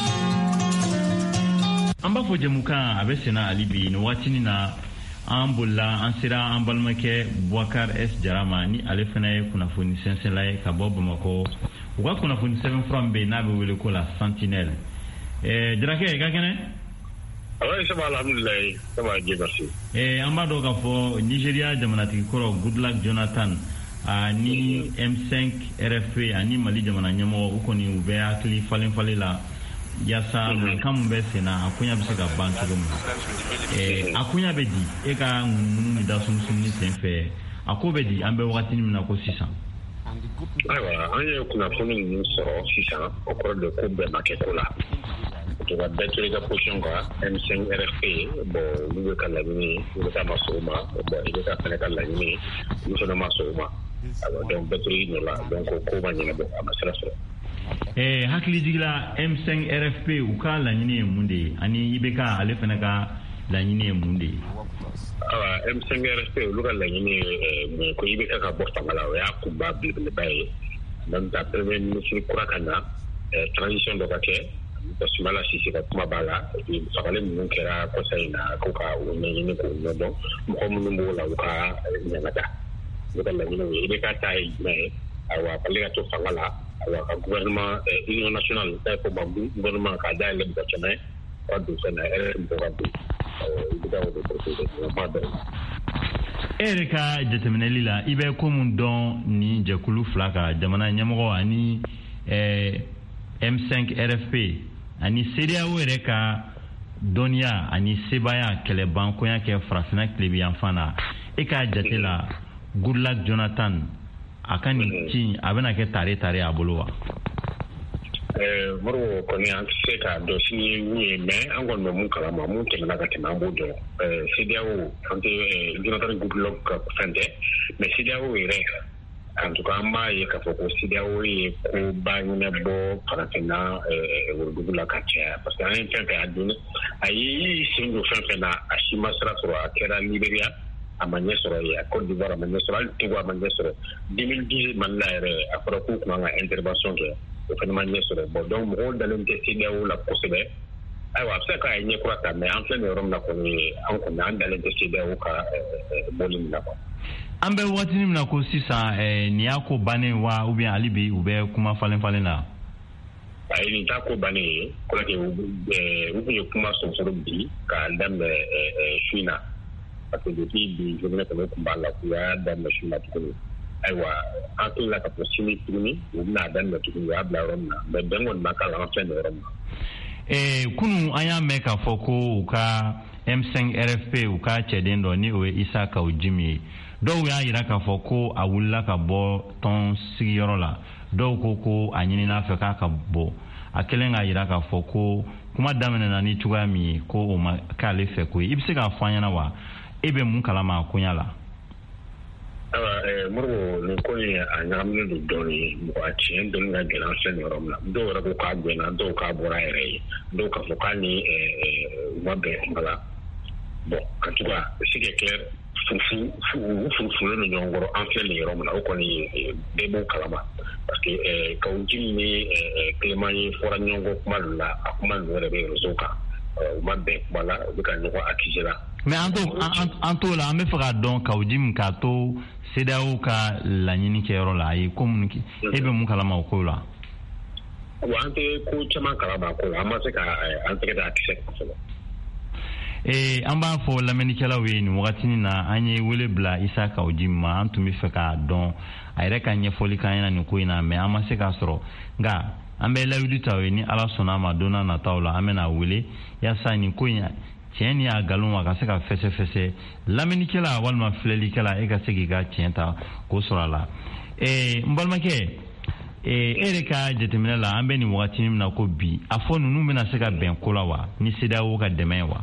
an b'a fɔ jamukan a bɛ senna hali bi nin waatinin na an bolila an sera an balimakɛ Boubacar S Jara ma ni ale fana ye kunnafoni sɛnsɛnla ye ka bɔ Bamakɔ u ka kunnafoni sɛbɛnfura min bɛ yen n'a bɛ wele ko la Sentinelle. Jarakɛ i ka kɛnɛ. Oui, ça va, alhamdoulilah, ça va, Dieu merci. Eh, an b'a dɔn k'a fɔ Nigeria jamanatigi kɔrɔ Goodluck Jonathan ani M cinq R F P ani Mali jamana ɲɛmɔgɔ u kɔni u bɛ hakili falen falen la yaasa mankan min bɛ sen na a koɲa bɛ se ka ban cogo min na. Eh, a koɲa bɛ di e ka ŋununu ni dasumunsumuni sen fɛ a ko bɛ di an bɛ wagatinin min na ko sisan. ayiwa an ye kunnafoni ninnu sɔrɔ sisan o kɔrɔ de ko bɛɛ ma kɛ ko la to ka bɛɛ to i ka position kan M cinq R F P bon olu bɛ ka laɲini olu bɛ taa ma sɔn o ma bon i bɛ ka fɛnɛ ka laɲini olu fɛnɛ ma sɔn o ma donc bɛɛ to i nɔ la donc o ko ma ɲɛnabɔ a ma sira sɔrɔ. Eh, hakili jigila M cinq R F P u ka laɲini ye mun de ye ani I B K ale fɛnɛ ka laɲini ye mun de ye? Awa M cinq R F P olu ka laɲini ye ko I B K ka bɔ fanga la o y'a kunba belebeleba ye donc ta premier ministre kura ka na transition dɔ ka kɛ Sumala Sise ka kuma b'a la fagalen minnu kɛra conseil na ko ka o ɲɛɲini k'o ɲɛdɔn mɔgɔ minnu b'o la u ka ɲagada olu ka laɲini ye I B K ta ye jumɛn ye awa ale ka to fanga la awa ka gouvernement union nationale ta ko ma gouvernement ka da yɛlɛ mɔgɔ caman ka don fɛn na ɛrɛ mɔgɔ ka don I B K o de procédé ma bɛɛ e yɛrɛ ka jateminɛli la I bɛ ko mun dɔn ni jɛkulu fila ka jamana ɲɛmɔgɔ ani M cinq R F P ani C D A O yɛrɛ ka dɔnniya ani sebaya kɛlɛbankoya kɛ farafina tilebi yanfan na e ka jate la Goodluck Jonathan a ka nin ci a bɛna kɛ tare tare a bolo wa? ɛɛ Modibo kɔni an tɛ se k'a dɔn sini mun ye mais an kɔni bɛ mun kalama mun tɛmɛna ka tɛmɛ an b'o dɔn ɛɛ C D A O an tɛ Jonathan Goodluck ka fɛn tɛ mais C D A O yɛrɛ en tout cas an b'a ye k'a fɔ ko C D A O ye koba ɲɛnabɔ farafinna worodugu la ka caya parce que an ye fɛn fɛn a don a y'i sen don fɛn fɛn na a si ma sira sɔrɔ a kɛra Libéria a ma ɲɛ sɔrɔ yen a Côte d'Ivoire a ma ɲɛ sɔrɔ hali Togo a ma ɲɛ sɔrɔ deux mille dix Mali la yɛrɛ a fɔra k'u tun kan ka intervention kɛ o fana ma ɲɛ sɔrɔ bon donc mɔgɔw dalen tɛ C D A O la kosɛbɛ ayiwa a bɛ se k'a ɲɛ kura ta mais an filɛ nin yɔrɔ min na kɔni an kɔni an dalen tɛ C D A O ka bɔli min na quoi. An bɛ waatini min na ko sisan nin y'a ko bannen wa ou bien hali bi u bɛ kuma falen falen na? Ayi nin t'a ko bannen ye kɔrɔkɛ u tun ye kuma sɔnsɔrɔ bi k'a daminɛ su in na parce que depuis bi journée kɔni tun b'a la k'u y'a daminɛ su in na tuguni ayiwa an tilala ka fɔ sini tuguni u bɛna daminɛ tuguni u y'a bila yɔrɔ min na mais bɛn kɔni ma k'a la an filɛ nin yɔrɔ min na. Kunun an y'a mɛn k'a fɔ ko u ka M cinq R F P u ka cɛden dɔ ni o ye Isa Kawu Jim ye dɔw y'a yira k'a fɔ ko a wulila ka bɔ tɔn sigiyɔrɔ la dɔw ko ko a ɲinina fɛ k'a ka bɔ a kɛlen k'a yira k'a fɔ ko kuma daminɛna ni cogoya min ye ko o ma k'ale fɛ ko ye i bɛ se k'a fɔ an ɲɛna wa e bɛ mun kalama a koɲa la? Ayiwa Modibo nin ko in a ɲagaminen don dɔɔnin mɔgɔ a tiɲɛ dɔɔnin ka gɛlɛn an filɛ nin yɔrɔ min na dɔw yɛrɛ ko k'a gɛnna dɔw k'a bɔra yɛrɛ ye dɔw k'a fɔ k'a ni u ma bɛn kuma la bon en tout cas c'est clair furufurulen don ɲɔgɔn kɔrɔ an filɛ nin yɔrɔ min na o kɔni bɛɛ b'o kalama parce que Kawu Jim ni Clément ye fɔra ɲɔgɔn kɔ kuma dɔ la a kuma ninnu yɛrɛ bɛ réseau kan u ma bɛn kuma la u bɛ ka ɲɔgɔn accusé la. mais an t'o la an bɛ fɛ k'a dɔn Kawu Jim k'a to C D A O ka laɲini kɛyɔrɔ la a ye ko minnu kɛ e bɛ mun kalama o ko la? wa an tɛ ko caman kalama a ko la an ma se ka an tɛgɛ da a kisɛ kosɛbɛ. Eh, an b'a fɔ lamɛnnikɛlaw ye nin wagatinin na an ye wele bila Isa Kawu Jim ma an tun bɛ fɛ k'a dɔn a yɛrɛ ka ɲɛfɔli k'an ɲɛna nin ko in na mais an ma se k'a sɔrɔ nka an bɛ lawuli ta o ye ni Ala sɔnna ma don n'a nataw la an bɛna wele yaasa nin ko in tiɲɛ ni a nkalon a ka se ka fɛsɛfɛsɛ lamɛnnikɛla walima filɛlikɛla e ka se k'i ka tiɲɛ ta k'o sɔrɔ a la. Eh, n balimakɛ e yɛrɛ ka jateminɛ la an bɛ nin wagatinin min na ko bi a fɔ ninnu bɛna se ka bɛn ko la wa ni C D A O ka dɛmɛ ye wa?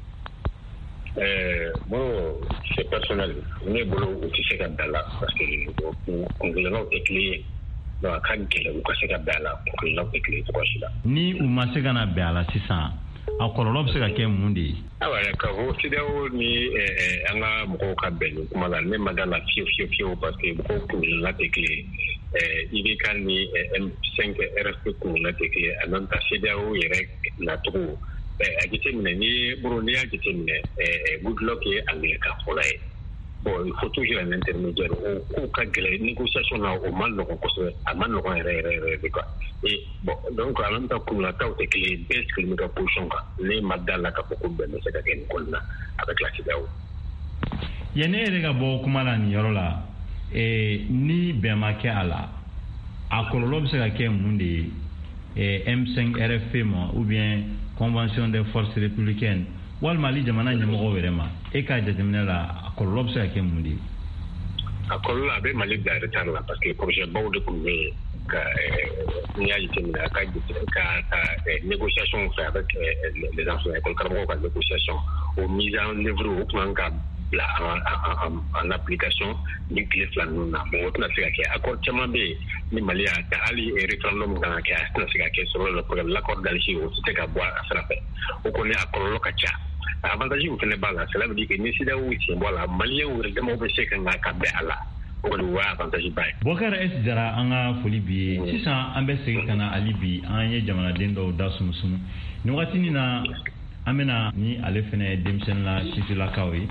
Euh, bon, c'est personnel. Ne bolo u tɛ se ka bɛn a la parce que kungilennaw tɛ kelen ye donc a ka gɛlɛn u ka se ka bɛn a la kungilennaw tɛ kelen ye cogoya si la. Ni u ma se ka na bɛn a la sisan a kɔlɔlɔ bɛ se ka kɛ mun de ye? Awa ka fɔ C D A O ni an ka mɔgɔw ka bɛn nin kuma la ne ma da la fiyewu fiyewu fiyewu parce que mɔgɔw kungilenna tɛ kelen ye I B K ni M cinq R F P kungilenna tɛ kelen ye en même temps C D A O yɛrɛ nacogo a jateminɛ ni buru n'i y'a jateminɛ Goodluck ye Angilɛkan fɔla ye bon il faut toujours un intermédiaire o ko ka gɛlɛn négociation na o ma nɔgɔn kosɛbɛ a ma nɔgɔn yɛrɛ yɛrɛ yɛrɛ de quoi et bon donc en même temps kungilennaw tɛ kelen ye bɛɛ sigilen bɛ ka position kan ne ma da la k'a fɔ ko bɛn bɛ se ka kɛ nin ko in na avec la C D A O. yanni e yɛrɛ ka bɔ kuma la nin yɔrɔ la ni bɛn ma kɛ a la a kɔlɔlɔ bɛ se ka kɛ mun de ye M cinq R F P ma ou bien Convention des forces républicaines walima ali jamana ɲɛmɔgɔw yɛrɛ ma e ka jateminɛ la a kɔlɔlɔ bɛ se ka kɛ mun de ye? a kɔlɔlɔ a bɛ mali bila retard la parce que projet baw de kun bɛ ka n'i y'a jateminɛ ka ka ka négociation fɛ avec les enseignants école karamɔgɔw ka négociation o mise en œuvre o tun ka bila en application ni tile fila ninnu na bon o tɛna se ka kɛ accord caman bɛ yen ni mali y'a ta hali référendum kan ka kɛ a tɛna se ka kɛ sur le programme l'accord d'Alger o tɛ se ka bɔ a sira fɛ o kɔni a kɔlɔlɔ ka ca avantage min fana b'a la cela veut dire que ni CEDEAO sen bɔ a la maliyɛnw yɛrɛ damaw bɛ se ka nka ka bɛn a la o kɔni o y'a avantage ba ye. Bokar S Jara an ka foli bi ye sisan an bɛ segin ka na hali bi an ye jamanaden dɔw da sumusunu nin wagati na an bɛna ni ale fana ye denmisɛnnin la sifinlakaw ye.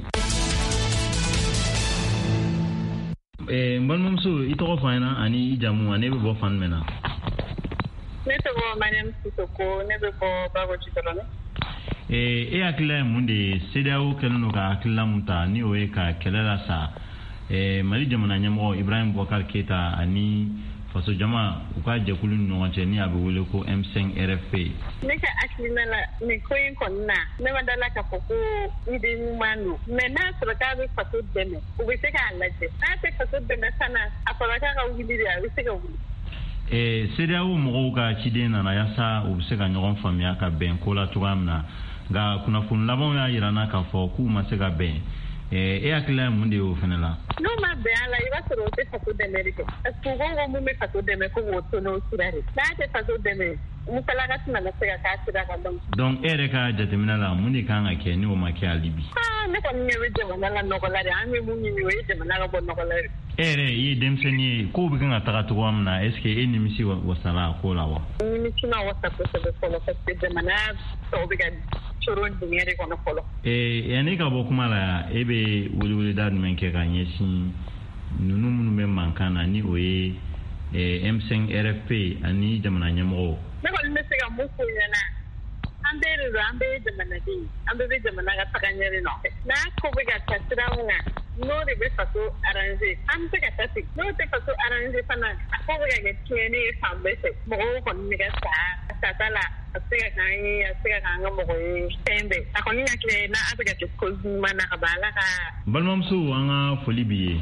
n balimamuso i tɔgɔ fɔ an ɲɛna ani i jamu ani e bɛ bɔ fan jumɛn na. ne tɔgɔ Mariam Sisoko ne bɛ bɔ Bako Jikɔrɔni. e hakilila ye mun de ye CEDEAO kɛlen don ka hakilila mun ta ni o ye ka kɛlɛ la sa Mali jamana ɲɛmɔgɔ Ibrahim Boubacar Keita ani faso jama u ka jɛkulu ni ɲɔgɔn cɛ ni a bɛ wele ko M cinq R F P. ne ka hakilina la nin ko in kɔni na ne ma dala k'a fɔ ko idée ɲuman don mais n'a sɔrɔ k'a bɛ faso dɛmɛ u bɛ se k'a lajɛ n'a tɛ faso dɛmɛ fana a fɔra k'a ka wuli de a bɛ se ka wuli. CEDEAO mɔgɔw ka ciden nana yaasa u bɛ se ka ɲɔgɔn faamuya ka bɛn ko la cogoya min na nka kunnafoni labanw y'a jira n na k'a fɔ k'u ma se ka bɛn e hakilila ye mun de ye o fana la. n'u ma bɛn a la i b'a sɔrɔ o tɛ faso dɛmɛ de kɛ parce que u ko ko mun bɛ faso dɛmɛ ko k'o to n'o sira de n'a tɛ faso dɛmɛ musalaka tɛna na se ka k'a sira kan donc. donc e yɛrɛ ka jateminɛ la mun de kan ka kɛ ni o ma kɛ hali bi. aa ne kɔni ɲɛ bɛ jamana la nɔgɔ la de an bɛ mun ɲini o ye jamana ka bɔ nɔgɔ la de. e yɛrɛ i ye denmisɛnnin ye kow bɛ kan ka taga cogoya min na est ce que e nimisi wasala a ko la wa. nimisi ma wasa kosɛbɛ fɔlɔ parce que jamana tɔw bɛ ka coron dingɛ de kɔnɔ fɔlɔ. yanni ka bɔ kuma la e bɛ weleweleda jumɛn kɛ ka ɲɛsin ninnu minnu bɛ mankan na ni o ye M cinq R F P ani jamana ɲɛmɔgɔw. ne kɔni bɛ se ka mun f'u ɲɛna an bɛɛ de don an bɛɛ ye jamanaden ye an bɛɛ bɛ jamana ka taga ɲɛ de nɔfɛ n'a ko bɛ ka taa sira min kan n'o de bɛ faso arranger an bɛ se ka taa ten n'o tɛ faso arranger fana a ko bɛ ka kɛ tiɲɛni ye fan bɛɛ fɛ mɔgɔw kɔni bɛ ka sa a sata la a bɛ se ka k'an ye a bɛ se ka k'an ka mɔgɔ ye fɛn bɛɛ a kɔni ka kɛ n'a bɛ ka kɛ ko ɲuman na ka ban ala ka. balimamuso an ka foli b'i ye.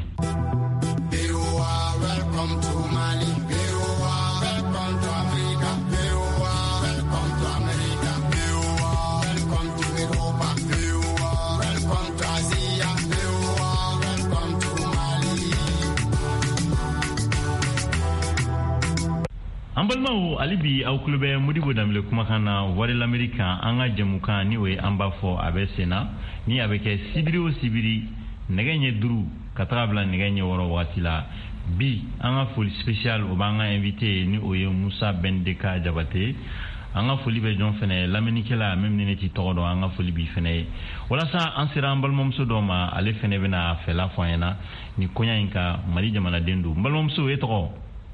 Welcome to Mali. Welcome to Africa. Welcome to America. Welcome to Europa. Welcome to Asia. Welcome to Mali. An balimaw hali bi aw tulo bɛ Modibo Dembele kumakan na Voix de l'Amérique kan an ka jɛmukan ni o ye an b'a fɔ a bɛ sen na ni a bɛ kɛ sibiri o sibiri nɛgɛ ɲɛ duuru ka taga bila nɛgɛ ɲɛ wɔɔrɔ waati la bi an ka foli spécial o b'an ka invité ni o ye Musa Bendeka Jabate an ka foli bɛ jɔn fɛnɛ lamɛnnikɛla même ni ne t'i tɔgɔ dɔn an ka foli b'i fɛnɛ ye walasa an sera an balimamuso dɔ ma ale fɛnɛ bɛna fɛla fɔ an ɲɛna ni koɲa in ka Mali jamanaden don n balimamuso e tɔgɔ.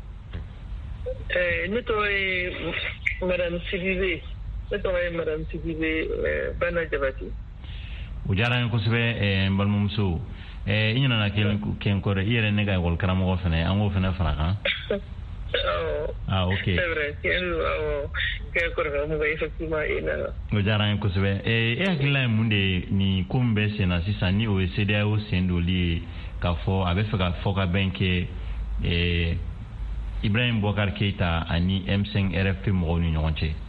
ne tɔgɔ ye madame Sidibe ne tɔgɔ ye madame Sidibe Bana Jabate. o diyara n ye kosɛbɛ n balimamuso i ɲinana kɛ n kɔrɔ i yɛrɛ ne ka école karamɔgɔ fɛnɛ an k'o fɛnɛ fara kan. ah ok c'est vrai kɛ kɔrɔkaramɔgɔ effectivement i nana. o diyara n ye kosɛbɛ e hakilila ye mun de ye nin ko min bɛ sen na sisan ni o ye CEDEAO sen doli ye k'a fɔ a bɛ fɛ ka fɔ ka bɛn kɛ Ibrahim Boubacar Keita ani M cinq R F P mɔgɔw ni ɲɔgɔn cɛ.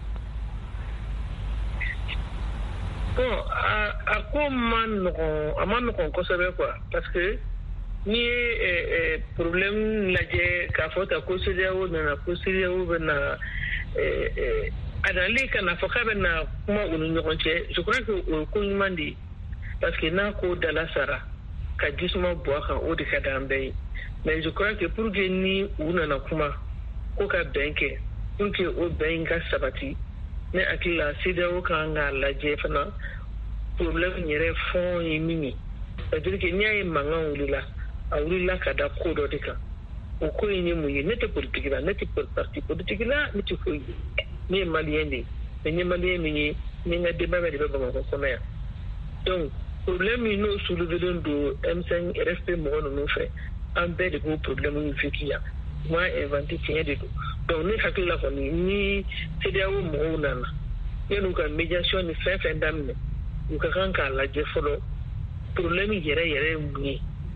bon a ko ma nɔgɔn a ma nɔgɔn kosɛbɛ quoi parce que n'i ye problème lajɛ k'a fɔ ta ko CEDEAO nana ko CEDEAO bɛ na a nalen ka na fɔ k'a bɛ na kuma u ni ɲɔgɔn cɛ je crois que o ye ko ɲuman de ye parce que n'a ko dala sara ka jisuma bɔ a kan o de ka d'an bɛɛ ye mais je crois que pour que ni u nana kuma ko ka bɛn kɛ pour que o bɛn ka sabati ne hakili la CEDEAO kan k'a lajɛ fana problème yɛrɛ fond ye min ye c'est à dire que n'i y'a ye mankan wulila a wulila ka da ko dɔ de kan o ko in ye mun ye ne tɛ politique la ne tɛ parti politique la ne tɛ foyi ye ne ye maliyɛn de ye mais n ye maliyɛn min ye ni n ka denbaya de bɛ Bamakɔ kɔnɔ yan donc problème min n'o soulevelen don M cinq R F P mɔgɔ ninnu fɛ an bɛɛ de b'o problème in vécu yan u m'a inventé tiɲɛ de don donc ne hakili la kɔni ni CEDEAO mɔgɔw nana yan'u ka médiation ni fɛn fɛn daminɛ u ka kan k'a lajɛ fɔlɔ problème yɛrɛ yɛrɛ ye mun ye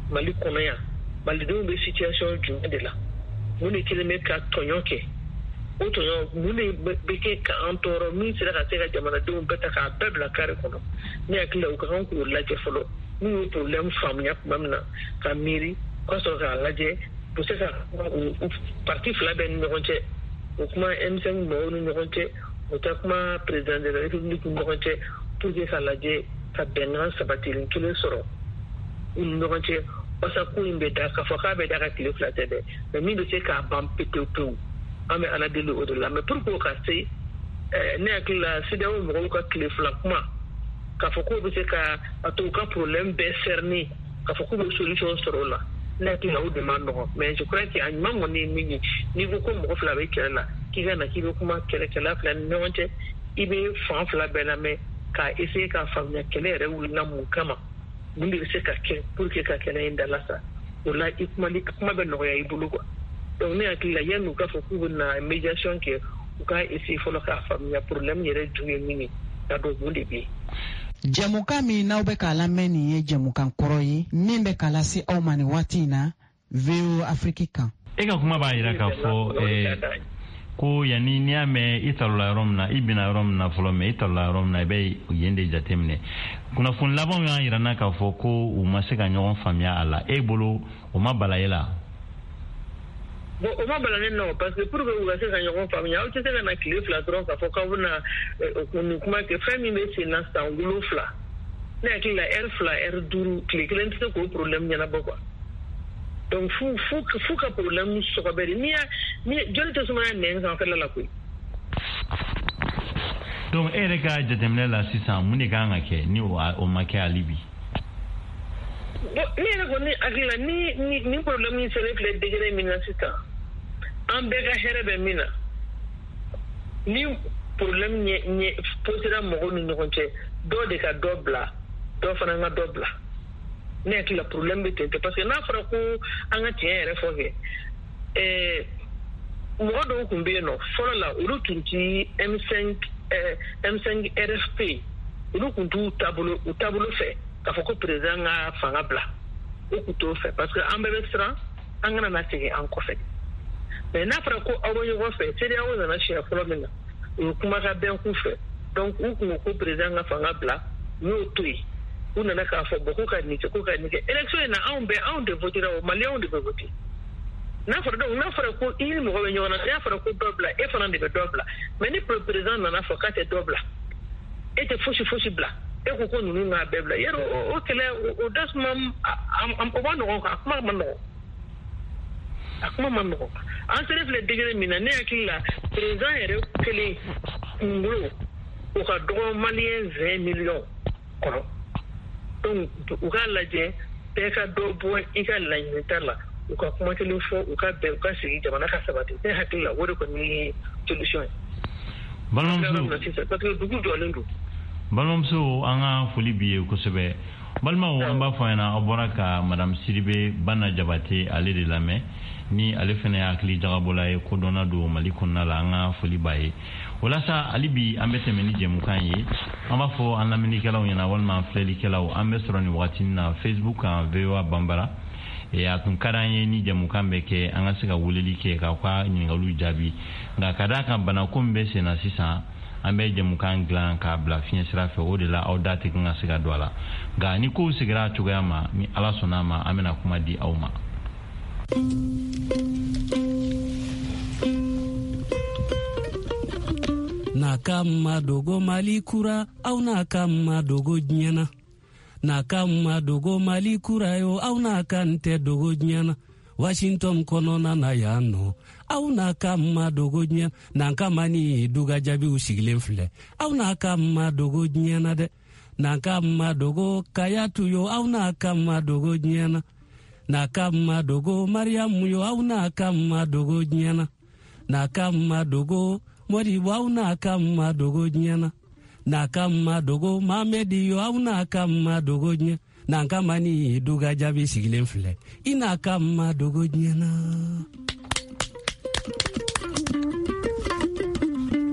Mali kɔnɔ yan malidenw bɛ situation jumɛn de la mun de kelen bɛ ka tɔɲɔ kɛ o tɔɲɔ mun de bɛ kɛ ka an tɔɔrɔ min sera ka se ka jamanadenw bɛɛ ta k'a bɛɛ bila kare kɔnɔ ne hakili la u ka kan k'o lajɛ fɔlɔ n'u y'o problème faamuya tuma min na ka miiri ka sɔrɔ k'a lajɛ u se ka parti fila bɛɛ ni ɲɔgɔn cɛ o kuma M cinq mɔgɔw ni ɲɔgɔn cɛ o tɛ kuma président de la république ni ɲɔgɔn cɛ pour que ka lajɛ ka bɛnkan sabatili kelen sɔrɔ u ni ɲɔgɔn cɛ wasa ko in bɛ da k'a fɔ k'a bɛ da ka tile fila tɛ dɛ mais min bɛ se k'a ban pewu pewu an bɛ ala deli o de la mais pour que o ka se ne hakili la C E D E A O mɔgɔw ka tile fila kuma k'a fɔ k'o bɛ se ka a to u ka problème bɛɛ cerner k'a fɔ k'u bɛ solution sɔrɔ o la ne hakili la o de man nɔgɔn mais je crois que a ɲuman kɔni ye min ye n'i ko ko mɔgɔ fila bɛ kɛlɛ la k'i ka na k'i bɛ kuma kɛlɛkɛla fila ni ɲɔgɔn cɛ i bɛ fan fila bɛɛ lamɛn k'a essayer k'a faamuya kɛlɛ yɛrɛ wulila mun kama mun de bɛ se ka kɛ pour que ka kɛlɛ in dalasa o la i kumali kuma bɛ nɔgɔya i bolo quoi donc ne hakili la yanni u ka fɔ k'u bɛ na médiation kɛ u ka essayer fɔlɔ k'a faamuya problème yɛrɛ ju ye min ye ka dɔn mun de bɛ yen. Jɛmukan min n'aw bɛ k'a lamɛn nin ye jɛmukan kɔrɔ ye min bɛ k'a lase aw ma nin waati in na V O Afrique kan. E ka kuma b'a jira k'a fɔ ko yanni n'i y'a mɛn i tarola yɔrɔ min na i bɛna yɔrɔ min na fɔlɔ mɛ i tarola yɔrɔ min na i bɛ yen de jateminɛ kunnafoni labanw y'a jira n na k'a fɔ ko u ma se ka ɲɔgɔn faamuya a la e bolo o ma bala e la. Bon o ma bala ne nɔ parce que pour que u ka se ka ɲɔgɔn faamuya aw tɛ se ka na tile fila dɔrɔn k'a fɔ k'aw bɛna nin kuma kɛ fɛn min bɛ sen na san wolonfila ne hakili la heure fila heure duuru tile kelen tɛ se k'o problème ɲɛnabɔ quoi. Donc fu fu fu ka problème sɔgɔbɛ ni ya ni joli tɛ sumaya nɛn sanfɛla la koyi. Donc e yɛrɛ ka jateminɛ la sisan mun de kan ka kɛ ni o ma kɛ hali bi. Bon ne yɛrɛ kɔni hakili la ni ni ni problème in sera filɛ degré min na sisan an bɛɛ ka hɛrɛ bɛ min na ni problème ɲɛ ɲɛ posera mɔgɔw ni ɲɔgɔn cɛ dɔ de ka dɔ bila dɔ fana ka dɔ bila. Ne hakili la problème bɛ ten parce que n'a fɔra ko an ka tiɲɛ yɛrɛ fɔ kɛ ɛɛ mɔgɔ dɔw tun bɛ yen nɔ fɔlɔ la olu tun ti M cinq M cinq R F P olu tun t'u taabolo u taabolo fɛ k'a fɔ ko président ka fanga bila u tun t'o fɛ parce que an bɛɛ bɛ siran an kana na segin an kɔfɛ mais n'a fɔra ko aw bɛ ɲɔgɔn fɛ C E D E A O nana siɲɛ fɔlɔ min na u ye kuma ka bɛn k'u fɛ donc u tun ko ko président ka fanga bila u y'o to yen. U nana k'a fɔ bɔn ko ka nin kɛ ko ka nin kɛ élection in na anw bɛɛ anw de votera o maliyɛnw de bɛ voter n'a fɔra donc n'a fɔra ko i ni mɔgɔ bɛ ɲɔgɔn na n'a fɔra ko dɔ bila e fana de bɛ dɔ bila mais ni président nana fɔ k'a tɛ dɔ bila e tɛ fosi fosi bila e ko ko ninnu k'a bɛɛ bila yɛrɛ o kɛlɛ o dasuma o ma nɔgɔn a kuma ma nɔgɔn a kuma ma nɔgɔn an sera filɛ degré min na ne hakili la président yɛrɛ kelen kunkolo o ka dɔgɔ maliyɛn vingt millions kɔnɔ. Donc u ka lajɛ bɛɛ ka dɔ bɔ i ka laɲinita la u ka kuma kelen fɔ u ka bɛn u ka sigi jamana ka sabati ne hakili la o de kɔni ye solution ye. Balimamuso parce que dugu jɔlen don. Balimamuso an ka foli b'i ye kosɛbɛ balimaw an b'a fɔ an ɲɛna aw bɔra ka madame Sidibe Bana Jabate ale de lamɛn ni ale fana ye hakili jagabɔla ye kodɔnna don Mali kɔnɔna la an ka foli b'a ye. Walasa hali bi an bɛ tɛmɛ ni jɛmukan ye an b'a fɔ an lamɛnnikɛlaw ɲɛna walima an filɛlikɛlaw an bɛ sɔrɔ nin wagati na Facebook kan V O A Banbara e a tun ka d'an ye ni jɛmukan bɛ kɛ an ka se ka weleli kɛ k'aw ka ɲininkaliw jaabi nka ka d'a kan banako min bɛ sen na sisan an bɛ jɛmukan dilan k'a bila fiɲɛ sira fɛ o de la aw da tɛ kan ka se ka don a la nka ni kow sigira cogoya ma ni Ala sɔnna a ma an bɛna kuma di aw ma. Na kama dogo Mali kura au na kama dogo nyana na kama dogo Mali kura yo au na kante dogo nyana Washington konona na yano au na kama dogo nyana na kama ni duga jabi usigilen fle au na kama dogo nyana de na kama dogo kayatu yo au na kama dogo nyana na kama dogo Mariamu yo au na kama dogo nyana na kama dogo Mori wau na kama dogo nyana na kama dogo Mamedi yo au na kama dogo nyana na kama ni duga jabi sigilen fle ina kama dogo nyana.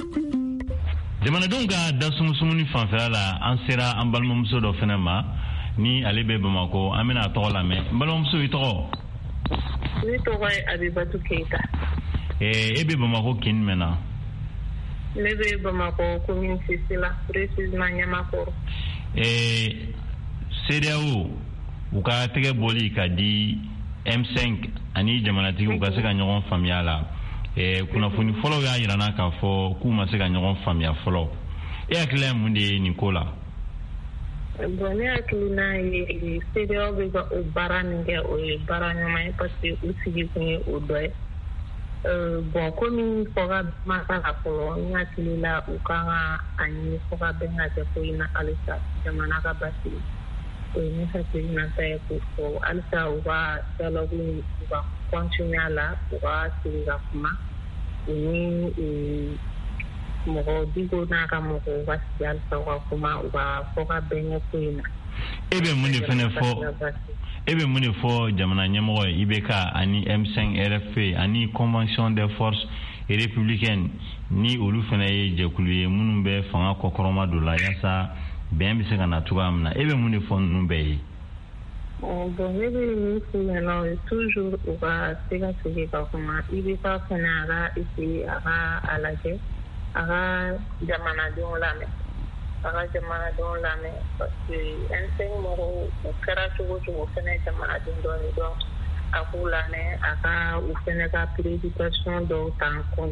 Jamanadenw ka da sumusumu ni fanfɛla la an sera an balimamuso dɔ fɛnɛ ma ni ale bɛ Bamako an bɛna tɔgɔ lamɛn n balimamuso i tɔgɔ. Ne tɔgɔ ye Abibatu Keita. Eh, e bɛ Bamako kin mɛn na. Ne bɛ Bamako commune six la précisément Ɲamakɔrɔ. Eh, C D A O u ka tɛgɛ bɔli ka di M cinq ani jamanatigi u ka se ka ɲɔgɔn faamuya la. Eh, kunnafoni fɔlɔ y'a yira na k'a fɔ k'u ma se ka ɲɔgɔn faamuya fɔlɔ. E hakilila ye mun de ye nin ko la? Bon, ne hakilina ye C D A O bɛ ka o baara min kɛ o ye baara ɲuman ye parce que u sigi kun ye o dɔ ye. Bon, komi fɔ ka masa ka fɔlɔ n hakilila u kan ka a ɲini fɔ ka bɛn ka kɛ ko in na halisa jamana ka basigi. O ye ne hakilina ta ye k'o fɔ halisa u ka dialogue u ka continuer a la u ka sigi ka kuma u ni mɔgɔ digo n'a ka mɔgɔw ka sigi halisa u ka kuma u ka fɔ ka bɛn kɛ ko in na. E bɛ mun de fɛnɛ fɔ e bɛ mun de fɔ jamana ɲɛmɔgɔ ye I B K ani M cinq R F P ani Convention des forces républicaines ni olu fɛnɛ ye jɛkulu ye minnu bɛ fanga kɔkɔrɔma don la yaasa bɛn bɛ se ka na cogoya min na e bɛ mun de fɔ ninnu bɛɛ ye? Bon, ne bɛ min f'u ɲɛna o ye toujours u ka se ka sigi ka kuma I B K fɛnɛ a ka essayer a ka a lajɛ a ka jamanadenw lamɛn a ka jamanadenw lamɛn parce que M cinq mɔgɔw u kɛra cogo cogo fɛnɛ jamanaden dɔ de donc a k'u lamɛn a ka u fɛnɛ ka préoccupation dɔw ta en compte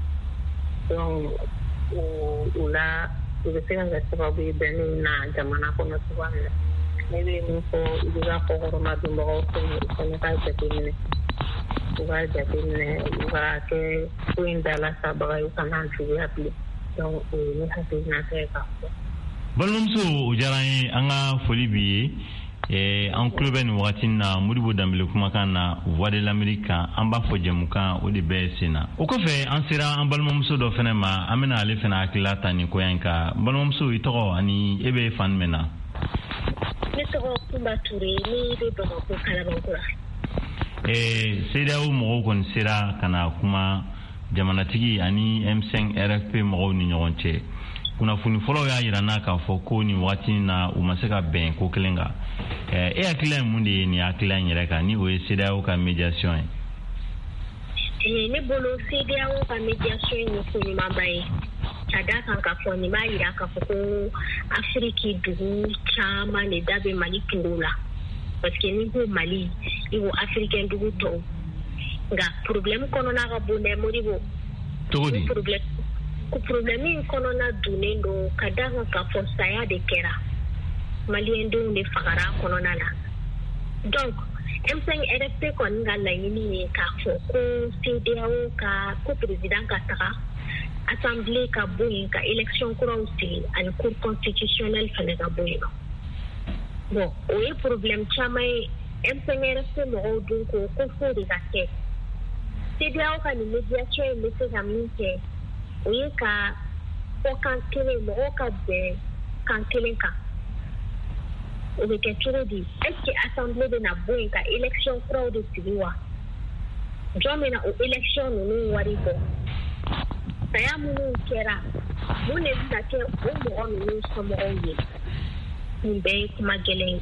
donc o la u bɛ se ka kɛ sababu ye bɛnni na jamana kɔnɔ cogoya min na ne bɛ min fɔ I B K kɔkɔrɔmadonbagaw fɛnɛ u fɛnɛ ka jateminɛ u ka jateminɛ u ka kɛ ko in dalasabaga ye u kana juguya bilen donc o ye ne hakilina ta ye k'a fɔ. Balimamuso o diyara an ye an ka foli b'i ye eh, an tulo bɛ nin wagati na Modibo Danbele kumakan na Voix de l'Amérique kan an b'a fɔ jɛmukan o de bɛ sen na o kɔfɛ an sera an balimamuso dɔ fɛnɛ ma an bɛna ale fɛnɛ hakilila ta nin koya in kan balimamuso i tɔgɔ ani e bɛ fan jumɛn na? Ne tɔgɔ Kumba Ture ne bɛ Bamako Kalabankura. Eh, C D A O mɔgɔw kɔni sera ka na kuma jamanatigi ani M cinq R F P mɔgɔw ni ɲɔgɔn cɛ kunnafoni fɔlɔ y'a yira na k'a fɔ ko nin wagati na u ma se ka bɛn ko kelen kan eh, e hakilila ye mun de ye nin hakilila in yɛrɛ kan ni o ye C D A O ka médiation ye? Ne bolo C D A O ka médiation ye ko ɲumanba ye ka da kan k'a fɔ nin b'a yira k'a fɔ ko Afiriki dugu caman de da bɛ Mali kungo la parce que n'i ko Mali i ko Africain dugu tɔw nka problème kɔnɔna ka bon dɛ Modibo. Cogo di? Ko problème in kɔnɔna dunnen don ka da kan k'a fɔ saya de kɛra Malien denw de fagara kɔnɔna la donc M cinq R F P kɔni ka laɲini ye k'a fɔ ko C D A O ka ko président ka taga assemblée ka bɔ yen ka élection kuraw sigi ani cour constitutionnelle fɛnɛ ka bɔ yen nɔ bon o ye problème caman ye M cinq R F P mɔgɔw dun ko ko fo de ka kɛ C D A O ka nin médiation in bɛ se ka min kɛ o ye ka fɔ kan kelen mɔgɔw ka bɛn kan kelen kan o bɛ kɛ cogo di est ce que assemblée bɛna bɔ yen ka élection kuraw de sigi wa jɔn bɛna o élection ninnu wari bɔ saya minnu kɛra mun de bɛna kɛ o mɔgɔ ninnu somɔgɔw ye nin bɛɛ ye kuma gɛlɛn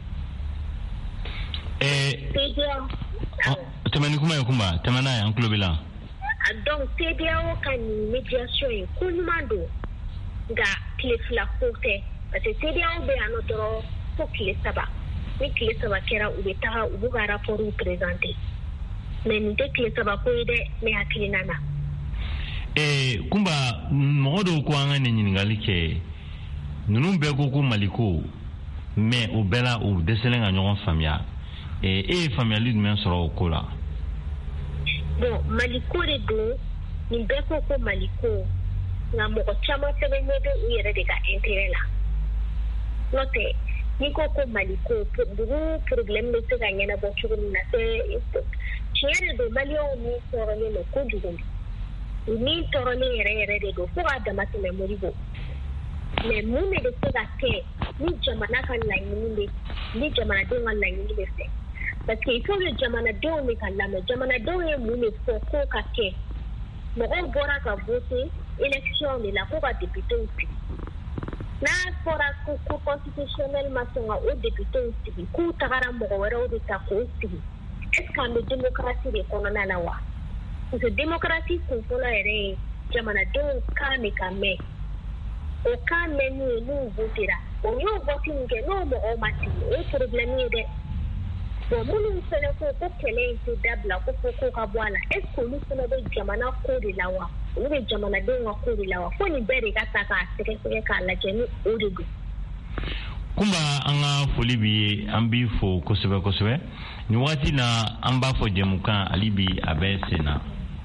ye. C D A O tɛmɛ ni kuma ye Kumba tɛmɛ n'a ye an tulo b'i la. Donc C D A O ka nin médiation ye ko ɲuman don nka tile fila ko tɛ parce que C D A O bɛ yan nɔ dɔrɔn fo tile saba ni tile saba kɛra u bɛ taga u b'u ka rapportw présenter mais nin tɛ tile saba ko ye dɛ ne hakilina na. Eh, Kumba mɔgɔ dɔw ko an ka nin ɲininkali kɛ ninnu bɛɛ ko ko Mali ko mais o bɛɛ la u dɛsɛlen ka ɲɔgɔn faamuya eh, e ye faamuyali jumɛn sɔrɔ o ko la? Bon, Mali ko de don nin bɛɛ ko ko Mali ko nka mɔgɔ caman sɛbɛnnen bɛ u yɛrɛ de ka intérêt la n'o tɛ n'i ko ko Mali ko dugu problème bɛ se ka ɲɛnabɔ cogo min na tiɲɛ de don Maliyɛnw min tɔɔrɔlen don kojugu min tɔɔrɔlen yɛrɛ yɛrɛ de don fo k'a dama tɛmɛ Modibo mais mun de bɛ se ka kɛ ni jamana ka laɲini bɛ ni jamanadenw ka laɲini bɛ fɛ parce que il faut que jamanadenw de ka lamɛn jamanadenw ye mun de fɔ k'o ka kɛ mɔgɔw bɔra ka voter élection de la ko ka députéw sigi n'a fɔra ko ko constitutionnel ma sɔn ka o députés sigi k'u tagara mɔgɔ wɛrɛw de ta k'o sigi est ce que an bɛ démocratie de kɔnɔna la wa parce que démocratie kun fɔlɔ yɛrɛ ye jamanadenw kan de ka mɛn o kan mɛnni ye n'u votera o y'o vote min kɛ n'o mɔgɔw ma sigi o ye problème ye dɛ bon minnu fɛnɛ ko ko kɛlɛ in tɛ dabila ko fo ko ka bɔ a la est ce que olu fɛnɛ bɛ jamana ko de la wa olu bɛ jamanadenw ka ko de la wa fo nin bɛɛ de ka ta k'a sɛgɛsɛgɛ k'a lajɛ ni o de don. Kumba an ka foli b'i ye an b'i fo kosɛbɛ kosɛbɛ nin waati na an b'a fɔ jɛmukan hali bi a bɛ sen na.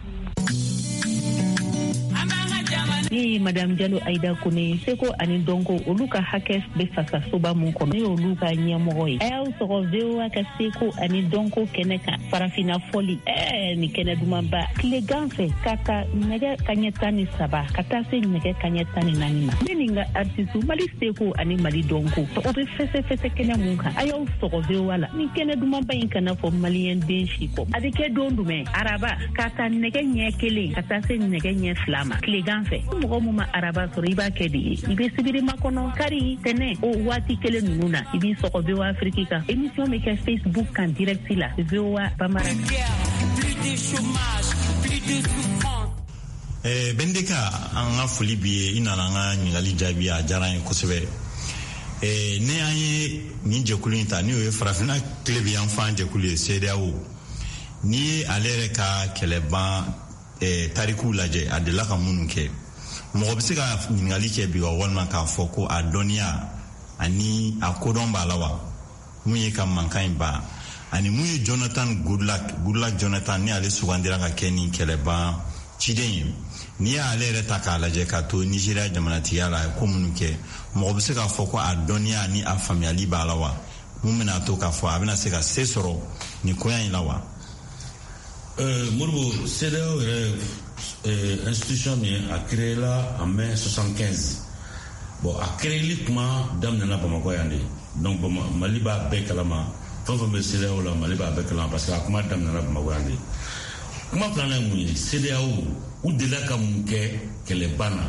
Ni Madame Diallo Aïda Kone Seko ani Donko olu ka hakɛ bɛ fasasoba mun kɔnɔ ni olu ka ɲɛmɔgɔ ye a y'aw sɔrɔ V O A ka Seko ani Donko kɛnɛ kan farafina fɔli ɛɛ ni kɛnɛ dumanba tilegan fɛ ka ta nɛgɛ kaɲɛ tan ni saba ka taa se nɛgɛ kaɲɛ tan ni naani ma ne ni n ka artiste Mali Seko ani Mali Donko o bɛ fɛsɛfɛsɛ kɛnɛ mun kan a y'aw sɔrɔ V O A la ni kɛnɛ dumanba in kana fɔ maliyɛn den si kɔ a bɛ kɛ don jumɛn araba ka ta nɛgɛ ɲɛ kelen ka taa se nɛgɛ ɲɛ fila ma tilegan fɛ mɔgɔ mun ma araba sɔrɔ i b'a kɛ de ye i bɛ sibiri makɔnɔ kari tɛnɛ o waati kelen ninnu na i b'i sɔgɔ V O A Afrique kan émission bɛ kɛ Facebook kan direct la V O A Bamara. Eh, Bendeka an ka foli bi ye i nana an ka ɲininkali jaabi a diyara n ye kosɛbɛ. Eh, ne an ye nin jɛkulu in ta ni o ye farafinna tilebiyanfan jɛkulu ye C E D E A O n'i ye ale yɛrɛ ka kɛlɛban eh, tarikuw lajɛ a delila ka minnu kɛ mɔgɔ bɛ se ka ɲininkali kɛ bi wa walima k'a fɔ ko a dɔnniya ani a kodɔn b'a la wa mun ye ka mankan in ban ani mun ye Jonathan Goodluck Goodluck Jonathan ni ale sugandira ka kɛ nin kɛlɛban ciden ye n'i y'ale yɛrɛ ta k'a lajɛ ka to Nigeria jamanatigiya la ko minnu kɛ mɔgɔ bɛ se k'a fɔ ko a dɔnniya ni a faamuyali b'a la wa mun bɛna to k'a fɔ a bɛna se ka se sɔrɔ nin koya in la wa. Moribo C E D E A O yɛrɛ Euh, institution min a créé la en mai soixante-quinze. Bon, a créé kuma daminɛna Bamakɔ yan de. Donc Mali b'a bɛɛ kalama. Fɛn fɛn bɛ C E D E A O la Mali b'a bɛɛ kalama parce que a kuma daminɛna Bamakɔ yan de. Kuma filanan ye mun ye? C E D E A O u delila ka mun kɛ kɛlɛban na.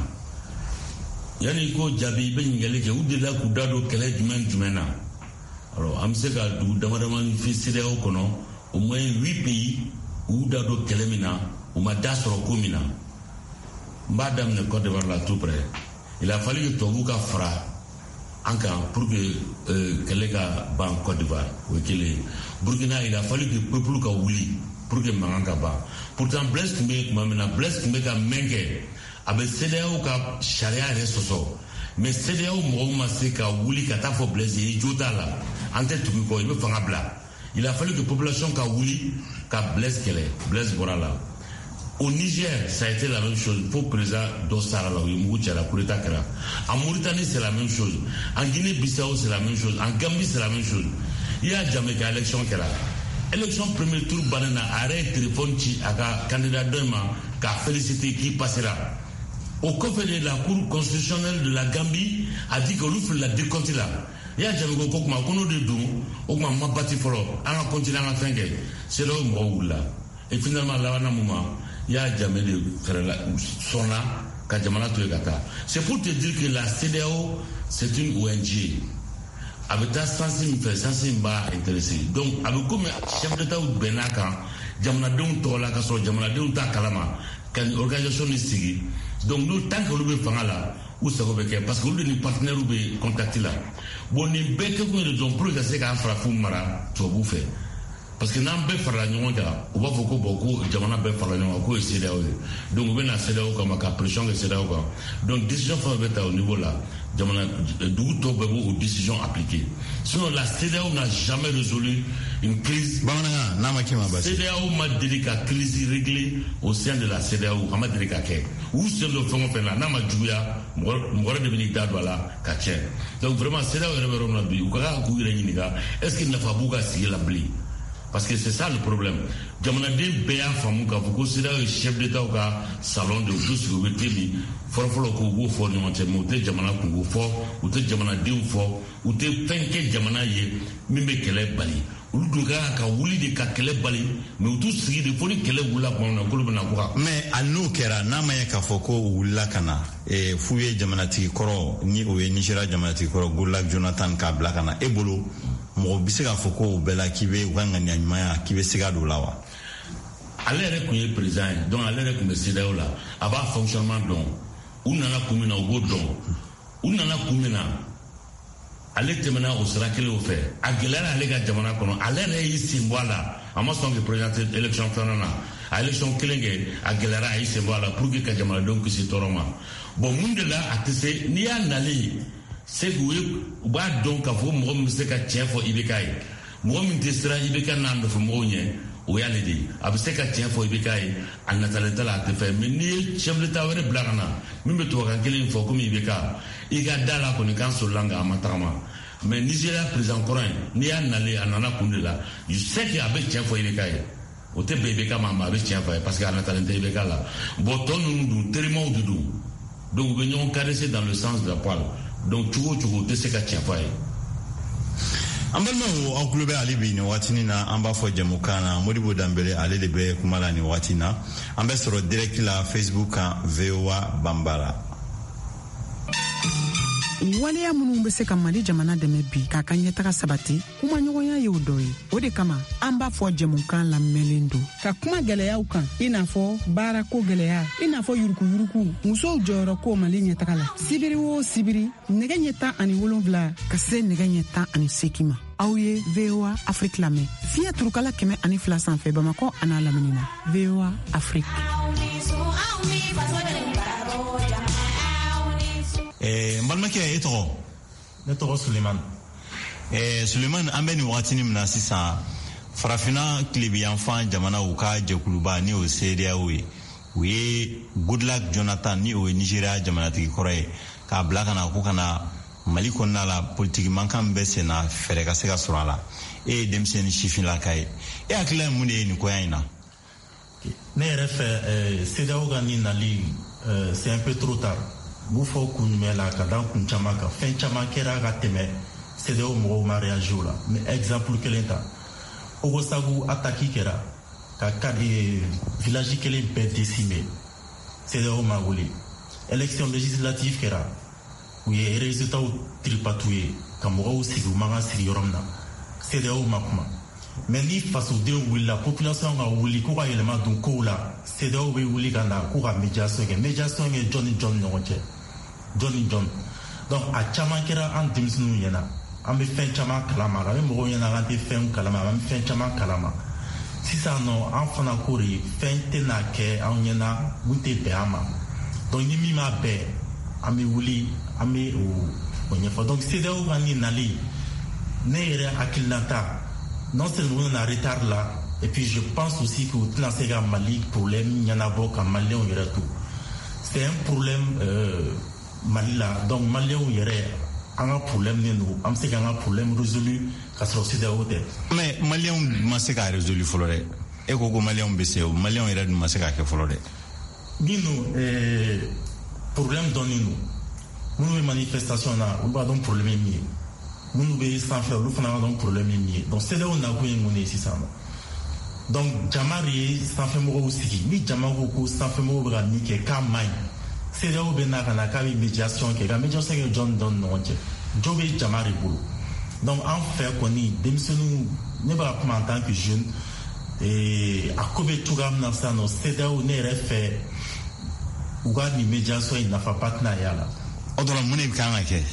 Yani ko jaabi i bɛ ɲininkali kɛ u delila k'u da don kɛlɛ jumɛn jumɛn na. Alors an bɛ se ka dugu dama dama fi C E D E A O kɔnɔ au moins huit pays u da don kɛlɛ min na. On m'a da sɔrɔ ko min na n b'a daminɛ Côte d'Ivoire la tout près il a fallu que tubabuw ka fara an kan pour que kɛlɛ ka ban Côte d'Ivoire o ye kelen ye Burkina il a fallu que peuple ka wuli pour que mankan ka ban pourtant Blaise tun bɛ tuma min na Blaise tun bɛ ka mɛn kɛ a bɛ C E D E A O ka sariya yɛrɛ sɔsɔ mais C E D E A O mɔgɔw ma se ka wuli ka taa fɔ Blaise ye i jo t'a la an tɛ tugu kɔ i bɛ fanga bila il a fallu que population ka wuli ka Blaise kɛlɛ Blaise bɔra la. Au Niger, ça a été la même chose. Il faut que le président Dossara, la coup d'État. En Mauritanie, c'est la même chose. En Guinée-Bissau, c'est la même chose. En Gambie, c'est la même chose. Il y a jamais qu'à l'élection qu'elle a. Élection premier tour, banana, arrête téléphone, à la candidat demain, qu'a félicité qui passera. Au coffre de la Cour constitutionnelle de la Gambie a dit que nous faisons la décompte là. Il y a jamais qu'on m'a connu de dos, on m'a bâti fort, on a continué à faire. C'est là où on là. Et finalement, là, on a un moment. Il y a jamais de son là, c'est pour te dire que la C E D E A O, c'est une O N G. Avec ta sensible, sensible, pas intéressé. Donc, avec comme chef d'État ou Benaka, Jamana Don Tola, Kasso, Jamana Don Takalama, quand l'organisation est signe. Donc, nous, tant que nous sommes là, où ça va faire, parce que nous, les partenaires, nous sommes contactés là. Bon, nous, bête que nous devons plus de ce qu'un frafou mara, tu vas vous faire. Parce que n'an bɛɛ farala ɲɔgɔn kan u b'a fɔ ko bon ko jamana bɛɛ farala ɲɔgɔn kan k'o ye C E D E A O ye donc u bɛ na C E D E A O kama ka pression kɛ C E D E A O kan donc décision fɛn fɛn bɛ ta au niveau là jamana dugu tɔw bɛɛ b'o décision appliquer sinon la C E D E A O n'a jamais résolu une crise. bamanankan n'a ma kɛ ma basi. C E D E A O ma deli ka crise régler au sein de la C E D E A O a ma deli ka kɛ u sen don fɛn o fɛn na n'a ma juguya mɔgɔ wɛrɛ de bɛ n'i da don a la ka tiɲɛ donc vraiment C E D E A O yɛrɛ bɛ yɔrɔ min na bi u ka kan k'u yɛrɛ ɲininka est ce que nafa b'u ka sigi la bilen. parce que c'est ça le problème. Jamanaden bɛɛ y'a faamu k'a fɔ ko C E D E A O ye chef d'État ka salon de u t'u sigi u bɛ thé min fɔlɔfɔlɔ ko u b'o fɔ ɲɔgɔn cɛ mais u tɛ jamana kungo fɔ u tɛ jamanadenw fɔ u tɛ fɛn kɛ jamana ye min bɛ kɛlɛ bali olu dun ka ka wuli de ka kɛlɛ bali mais u t'u sigi de fo ni kɛlɛ wulila tuma min na k'olu bɛna ko ka. mais a n'o kɛra n'a ma ye k'a fɔ ko u wulila ka na f'u ye jamanatigi kɔrɔ ni o ye Nigéria jamanatigi kɔrɔ Goodluck Jonathan k'a bila ka na e bolo mɔgɔ bɛ se k'a fɔ ko o bɛɛ la k'i bɛ u ka ŋaniya ɲumanya k'i bɛ siga don o la wa. ale yɛrɛ tun ye président ye donc ale yɛrɛ tun bɛ C E D E A O la a b'a fonctionnement dɔn u nana kun min na u b'o dɔn u nana kun min na ale tɛmɛna o sira kelen fɛ a gɛlɛyara ale ka jamana kɔnɔ ale yɛrɛ y'i sen bɔ a la a ma sɔn k'i présenter élection filanan na a élection kelen kɛ a gɛlɛyara a y'i sen bɔ a la pour que ka jamanadenw kisi tɔɔrɔ ma bon mun de la a tɛ se n'i y'a nalen c'est que u b'a dɔn k'a fɔ mɔgɔ min bɛ se ka tiɲɛ fɔ I B K ye mɔgɔ min tɛ siran I B K n'a nɔfɛ mɔgɔw ɲɛ o y'ale de ye a bɛ se ka tiɲɛ fɔ I B K ye a natalen t'a la a tɛ fɛ mais n'i ye chef d'État wɛrɛ bila ka na min bɛ tubabukan kelen fɔ komi I B K i ka da la kɔni kan solila nka a ma tagama mais Nigéria président kɔrɔ in n'i y'a nalen a nana kun de la je sais que a bɛ tiɲɛ fɔ I B K ye o tɛ bɛn I B K ma mais a bɛ tiɲɛ fɔ ye parce que a natalen tɛ I B K la bon tɔ ninnu dun terimaw de don donc u bɛ ɲɔgɔn caresser dans le sens de la poile donc cogo o cogo u tɛ se ka tiɲɛ fɔ ye. an balimaw aw tulo bɛ ale bi nin waatini na an b'a fɔ jamukan na Modibo Danbele ale de bɛ kuma la nin waati na an bɛ sɔrɔ direct la Facebook kan V O A Bambara. waleya minnu bɛ se ka Mali jamana dɛmɛ bi k'a ka ɲɛtaga sabati kuma ɲɔgɔnya ye o dɔ ye o de kama an b'a fɔ jamukan lamɛnlen don ka kuma gɛlɛyaw kan i n'a fɔ baarako gɛlɛya i n'a fɔ yurukuyuruku musow jɔyɔrɔ ko Mali ɲɛtaga la sibiri o sibiri nɛgɛ ɲɛ tan ani wolonwula ka se nɛgɛ ɲɛ tan ani seegin ma aw ye V O A Afrique lamɛn fiɲɛ turukala kɛmɛ ani fila sanfɛ Bamakɔ a n'a lamini na V O A Afrique. Eh, n balimakɛ e tɔgɔ? Ne tɔgɔ Sulemani. Eh, Sulemani an bɛ nin waatini min na sisan farafina tilebiyanfan jamanaw ka jɛkuluba ni o ye C E D E A O ye u ye Goodluck Jonathan ni o ye Nigéria jamanatigi kɔrɔ ye k'a bila ka na ko ka na Mali kɔnɔna la politiki mankan bɛ sen na fɛɛrɛ ka se ka sɔrɔ a la e ye denmisɛnnin sifinlaka ye e hakilila ye mun de ye nin koya in na? Ne yɛrɛ fɛ C E D E A O ka nin nali c'est un peu trop tard. B'u fɔ kun jumɛn la ka da kun caman kan fɛn caman kɛra ka tɛmɛ C E D E A O mɔgɔw ma réagi o la mais exemple kelen ta Ogosagu attaque kɛra ka ka village kelen bɛɛ décimé C E D E A O ma wuli élection législative kɛra u ye résultats tripatouillé ka mɔgɔw sigi u man kan sigi yɔrɔ min na C E D E A O ma kuma mais ni fasodenw wulila population ka wuli ko ka yɛlɛma don kow la C E D E A O bɛ wuli ka na ko ka médiation kɛ médiation kɛ jɔn ni jɔn ni ɲɔgɔn cɛ jɔn ni jɔn donc a caman kɛra an denmisɛnninw ɲɛna an bɛ fɛn caman kalama a bɛ mɔgɔw ɲɛna k'an tɛ fɛn kalama an bɛ fɛn caman kalama sisan nɔ an fana ko de fɛn tɛ n'a kɛ an ɲɛna mun tɛ bɛn an ma donc ni min ma bɛn an bɛ wuli an bɛ o ɲɛfɔ donc C E D E A O ka nin nali ne yɛrɛ hakilinata non seulement on a retard là et puis je pense aussi que tɛna se ka Mali problème ɲɛnabɔ ka maliyɛnw yɛrɛ to c'est un problème euh, Mali la donc maliyɛnw yɛrɛ an ka problème ne don an bɛ se k'an ka problème résolu ka sɔrɔ C E D E A O tɛ. mais maliyɛnw ma se k'a résolu fɔlɔ dɛ e ko ko maliyɛnw bɛ se o maliyɛnw yɛrɛ dun ma se k'a kɛ fɔlɔ dɛ. Nino problème dɔɔnin don minnu bɛ manifestation na olu b'a dɔn problème ye min ye minnu bɛ sanfɛ olu fana b'a dɔn problème ye min ye donc C E D E A O nakun ye mun de ye sisan nɔ donc jama de ye sanfɛmɔgɔw sigi ni jama ko ko sanfɛmɔgɔw bɛ ka min kɛ k'a man ɲi C E D E A O bɛ na ka na k'a bɛ médiation kɛ ka médiation kɛ jɔn ni jɔn ni ɲɔgɔn cɛ jɔ bɛ jama de bolo donc an fɛ kɔni denmisɛnninw ne b'a kuma en tant que jeune a ko bɛ cogoya min na sisan nɔ C E D E A O ne yɛrɛ fɛ u ka nin médiation in nafaba tɛna y'a la. o dɔrɔn mun de kan ka kɛ?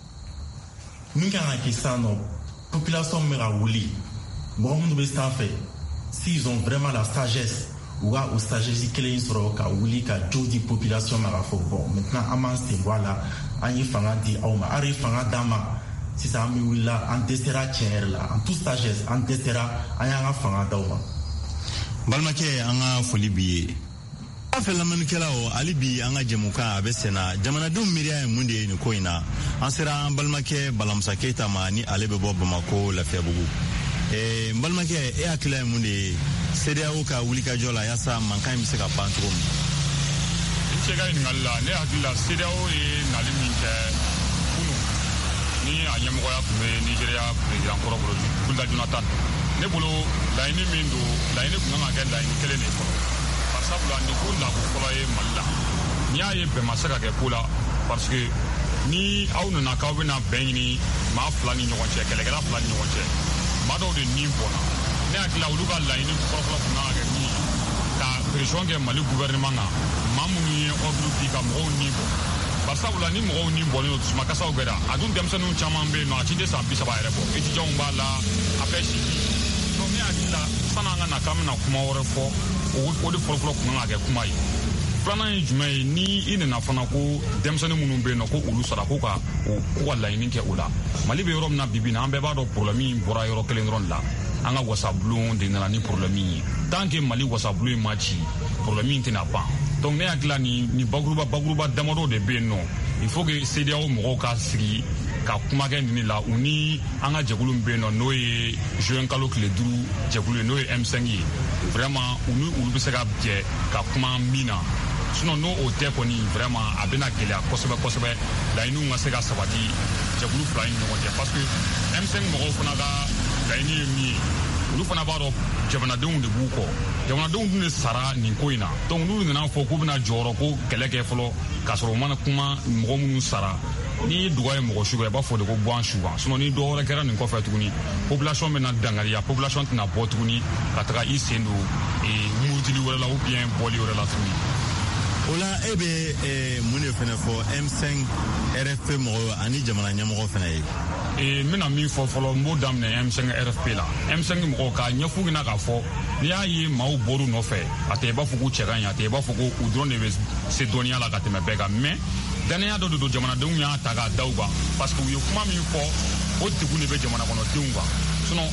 min kan ka kɛ sisan nɔ population bɛ ka wuli mɔgɔ minnu bɛ sanfɛ s'ils ont vraiment la sagesse u ka o sagesse kelen in sɔrɔ ka wuli ka jo di population ma ka fɔ bon maintenant an b'an sen bɔ a la an ye fanga di aw ma aw ye fanga d'an ma sisan an bɛ wulila an dɛsɛra tiɲɛ yɛrɛ la en toute sagesse an dɛsɛra an y'an ka fanga d'aw ma. balimakɛ an ka foli b'i ye. a fɛ lamɛnnikɛlaw hali bi an ka jɛmukan a bɛ sen na jamanadenw miiriya ye mun de ye nin ko in na an sera an balimakɛ Balamusa Keyita ma ni ale bɛ bɔ Bamako Lafiyabugu. eh mbalmake e akila mun de C D A O ka wuli ka jola yasa mankan mi se ka ban cogo min. Nche ga ni ngalla ne akila C D A O e nali min ke kunu ni a ɲɛmɔgɔya tun bɛ Nigeria président kɔrɔbɔrɔ Goodluck Jonathan ne bolo laɲini min do laɲini kun kan ka kɛ laɲini kelen de fɔlɔ par sabula ni ko lako fɔlɔ ye Mali la n'i y'a ye bɛn ma se ka kɛ ko la parce que ni aw nana k'aw bɛna bɛn ɲini maa fila ni ɲɔgɔn cɛ kɛlɛkɛla fila ni ɲɔgɔn cɛ maa dɔw de nin bɔnna ne hakili la olu ka laɲini fɔlɔfɔlɔ kun kan ka kɛ min ye ka pression kɛ Mali gouvernement kan maa minnu ye ordre di ka mɔgɔw nin bɔ barisabula ni mɔgɔw nin bɔlen don dusumakasaw kɛra a dun denmisɛnninw caman bɛ yen nɔ a ti tɛ san bi saba yɛrɛ bɔ étudiants b'a la a bɛɛ si donc ne hakili la san'an ka na k'an bɛna kuma wɛrɛ fɔ o de fɔlɔfɔlɔ kun kan ka kɛ kuma ye filanan ye jumɛn ye ni i nana fana ko denmisɛnnin minnu bɛ yen nɔ ko olu sara ko ka o ko ka laɲini kɛ o la Mali bɛ yɔrɔ min na bibi na an bɛɛ b'a dɔn problème bɔra yɔrɔ kelen dɔrɔn de la an ka wasabulon de nana ni problème ye tant que Mali wasabulon ma ci problème tɛna ban donc ne hakili la ni ni bakuruba bakuruba damadɔ de bɛ yen nɔ il faut que C D A O mɔgɔw ka sigi ka kuma kɛ nin la u ni an ka jɛkulu min bɛ yen nɔ n'o ye juin kalo tile duuru jɛkulu ye n'o ye M cinq ye vraiment u ni olu bɛ se ka jɛ ka kuma min na sinon n'o o tɛ kɔni vraiment a bɛna gɛlɛya kosɛbɛ kosɛbɛ laɲiniw ka se ka sabati jɛkulu fila ni ɲɔgɔn cɛ parce que M cinq mɔgɔw fana ka laɲini ye min ye olu fana b'a dɔn jamanadenw de b'u kɔ jamanadenw dun de sara nin ko in na donc n'u nana fɔ k'u bɛna jɔyɔrɔ ko kɛlɛ kɛ fɔlɔ k'a sɔrɔ u mana kuma mɔgɔ minnu sara ni ye duga ye mɔgɔ sugu i b'a fɔ de ko bɔ an sugan sinon ni dɔ wɛrɛ kɛra nin kɔfɛ tuguni population bɛna dangariya population tɛna bɔ tuguni ka taga i sen don murutili wɛrɛ la ou bien bɔli wɛrɛ la tuguni. O la e bɛ mun de fɛnɛ fɔ M cinq R F P mɔgɔw ani jamana ɲɛmɔgɔ fɛnɛ ye. Ee n bɛna min fɔ fɔlɔ n b'o daminɛ M cinq R F P la M cinq mɔgɔw k'a ɲɛf'u ɲɛna k'a fɔ n'i y'a ye maaw bɔr'u nɔfɛ a tɛ i b'a fɔ k'u cɛ ka ɲi a tɛ i b'a fɔ ko u dɔrɔn de bɛ se dɔnniya la ka tɛmɛ bɛɛ kan mais danaya dɔ de don jamanadenw y'a ta k'a da u kan parce que u ye kuma min fɔ o degun de bɛ jamana kɔnɔdenw kan sinon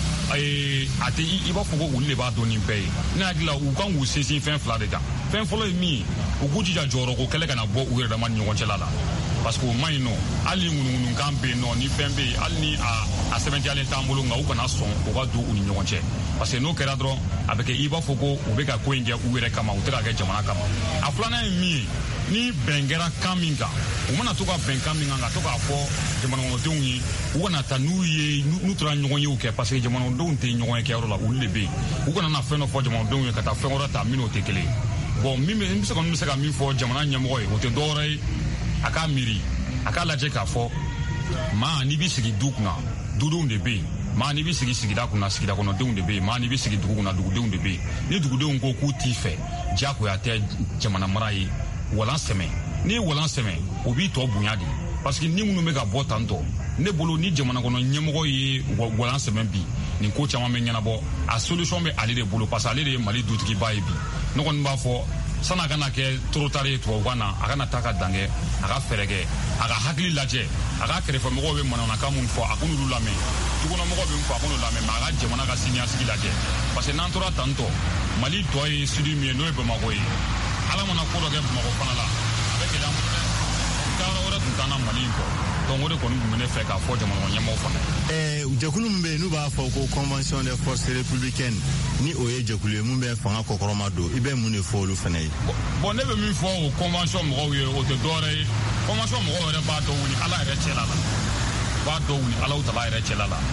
a tɛ i b'a fɔ ko olu de b'a dɔn nin bɛɛ ye ne hakili la u kan k'u sinsin fɛn fila de kan fɛn fɔlɔ ye min ye u k'u jija jɔyɔrɔ ko kɛlɛ kana bɔ u yɛrɛ dama ni ɲɔgɔn cɛla la parce que o man ɲi nɔ hali ni ŋunuŋunukan bɛ yen nɔ ni fɛn bɛ yen hali ni a sɛbɛntiyalen t'an bolo nka u kana sɔn u ka don u ni ɲɔgɔn cɛ parce que n'o kɛra dɔrɔn a bɛ kɛ i b'a fɔ ko u bɛ ka ko in kɛ u yɛrɛ kama u tɛ ka kɛ jamana kama a filanan ye min ye ni bɛn kɛra kan min kan u mana to ka bɛn kan min kan ka to k'a fɔ jamanakɔnɔdenw ye u kana taa n'u ye n'u tora ɲɔgɔn yew kɛ parce que jamanadenw tɛ ɲɔgɔn ye kɛyɔrɔ la olu de bɛ yen u kana na fɛn dɔ fɔ jamanadenw ye ka taa fɛn wɛrɛ ta min n'o tɛ kelen ye bon min bɛ n bɛ se kɔni bɛ se ka min fɔ jamana ɲɛmɔgɔ ye o tɛ dɔwɛrɛ ye a k'a miiri a k'a lajɛ k'a fɔ maa n'i b'i sigi du kunna dudenw de bɛ yen maa n'i b'i sigi sigida kunna sigida kɔnɔdenw de bɛ yen maa n'i b'i sigi dugu kunna dugudenw de bɛ yen ni dugudenw ko k'u t'i fɛ diyagoya tɛ jamana mara ye walan sɛmɛ n'i ye walan sɛmɛ o b'i tɔ bonya de parce que ni minnu bɛ ka bɔ tantɔ ne bolo ni jamana kɔnɔ ɲɛmɔgɔ ye walan sɛmɛ bi nin ko caman bɛ ɲɛnabɔ a solution bɛ ale de bolo parce que ale de ye Mali dutigiba ye bi ne kɔni b'a fɔ san'a kana kɛ trop tard ye tubabukan na a kana taa ka dan kɛ a ka fɛɛrɛ kɛ a ka hakili lajɛ a ka kɛrɛfɛmɔgɔw bɛ manamanakan minnu fɔ a k'olu lamɛn dukɔnɔmɔgɔw bɛ min fɔ a k'olu lamɛn mais a ka jamana ka siniɲɛsigi lajɛ parce que n'an tora tantɔ Mali tɔ ye sud min ye n'o ye Bamakɔ ye ala mana ko dɔ kɛ Bamakɔ fana la a bɛ gɛlɛya mun dɛ taayɔrɔ wɛrɛ tun t'an na Mali in kɔ donc o de kɔni tun bɛ ne fɛ k'a fɔ jamana ɲɛmɔgɔw fana. ɛɛ jɛkulu min bɛ yen n'u b'a fɔ ko convention des forces républicaines ni o ye jɛkulu ye mun bɛ fanga kɔkɔrɔma don i bɛ mun de fɔ olu fana ye. bon ne bɛ min fɔ o convention mɔgɔw ye o tɛ dɔwɛrɛ ye convention mɔgɔw yɛrɛ b'a dɔn wuli ala yɛrɛ cɛla la b'a dɔn wuli ala tala yɛrɛ cɛla la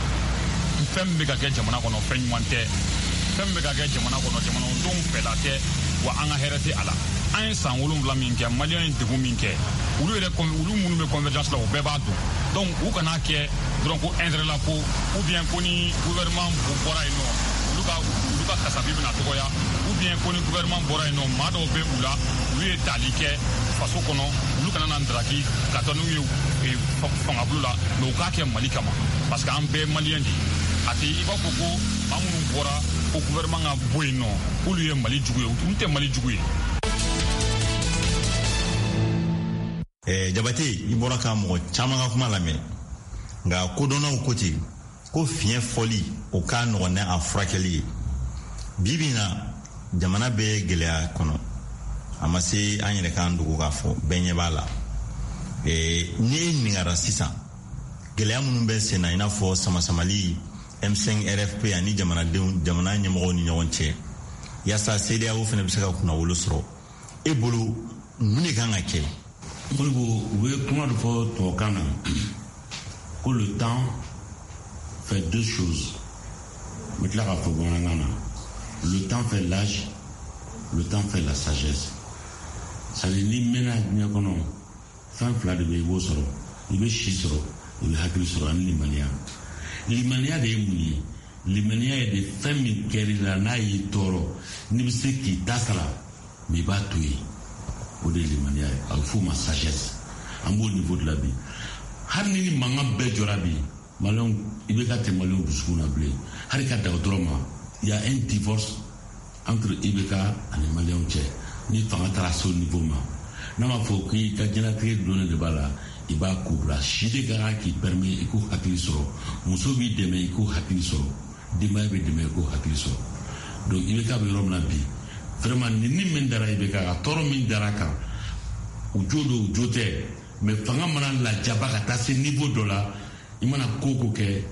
fɛn min bɛ ka kɛ jamana kɔnɔ fɛn ɲuman tɛ fɛn min bɛ ka kɛ jamana kɔnɔ jamanadenw fɛla tɛ wa an ka hɛrɛ tɛ a la an ye san wolonwula min kɛ maliyɛn ye degun min kɛ olu yɛrɛ olu minnu bɛ convergence la o bɛɛ b'a dɔn donc u kana kɛ dɔrɔn ko intérêt la ko ou bien ko ni gouvernement bɔra yen nɔ olu ka olu ka kasabi bɛna dɔgɔya ou bien ko ni gouvernement bɔra yen nɔ maa dɔw bɛ u la olu ye tali kɛ faso kɔnɔ olu kana na ndaraki ka taa n'u ye fangabolo la mais u k'a kɛ Mali kama parce que an bɛɛ maliyɛn de a tɛ i b'a fɔ ko maa minnu bɔra ko gouvernement ka bɔ yen nɔ k'olu ye Mali jugu ye olu tɛ Mali jugu ye. Eh, Jabate i bɔra ka mɔgɔ caman ka kuma lamɛn nka kodɔnnaw ko ten ko fiɲɛ fɔli o k'a nɔgɔn ni a furakɛli ye bi bi in na jamana bɛ gɛlɛya kɔnɔ a ma se an yɛrɛ k'an dogo k'a fɔ bɛɛ ɲɛ b'a la eh, n'i e ɲininkara sisan gɛlɛya minnu bɛ sen na i n'a fɔ samasamali M cinq R F P ani jamanadenw jamana ɲɛmɔgɔw ni ɲɔgɔn cɛ yasa C D A O fana bɛ se ka kunnawolo sɔrɔ e bolo mun de kan ka kɛ? Moribo u ye kuma dɔ fɔ tubabukan na ko le temps fait deux choses. Me tila k'a fɔ bamanankan na le temps fait l'âge, le temps fait la sagesse. C'est-à-dire ni mɛnna diɲɛ kɔnɔ fɛn fila de bɛ i b'o sɔrɔ, i bɛ si sɔrɔ, i bɛ hakili sɔrɔ ani limaniya. Limaniya de ye mun ye? Limaniya ye de fɛn min kɛr'i la n'a y'i tɔɔrɔ n'i bɛ se k'i ta sara mais i b'a to yen. O de ye limaniya ye, a bɛ f'o ma sagesse. An b'o niveau de la bi. Hali ni ni mankan bɛɛ jɔra bi, maliyɛnw i bɛ ka tɛ maliyɛnw dusukun na bilen. Hali ka dan o dɔrɔn ma, il y a un divorce entre I B K ani maliyɛnw cɛ. Ni fanga taara se o niveau ma, n'a ma fɔ k'i ka diɲɛlatigɛ donnen de b'a la, i b'a ko bila. Si de ka kan k'i permet i k'o hakili sɔrɔ. Muso b'i dɛmɛ i k'o hakili sɔrɔ. Denbaya bɛ dɛmɛ i k'o hakili sɔrɔ. Donc I B K bɛ yɔrɔ min na bi, vraiment ni ni min dara I B K a tɔɔrɔ min dara kan, u jo do u jo tɛ, mais fanga mana lajaba ka taa se niveau dɔ la, i mana ko ko kɛ,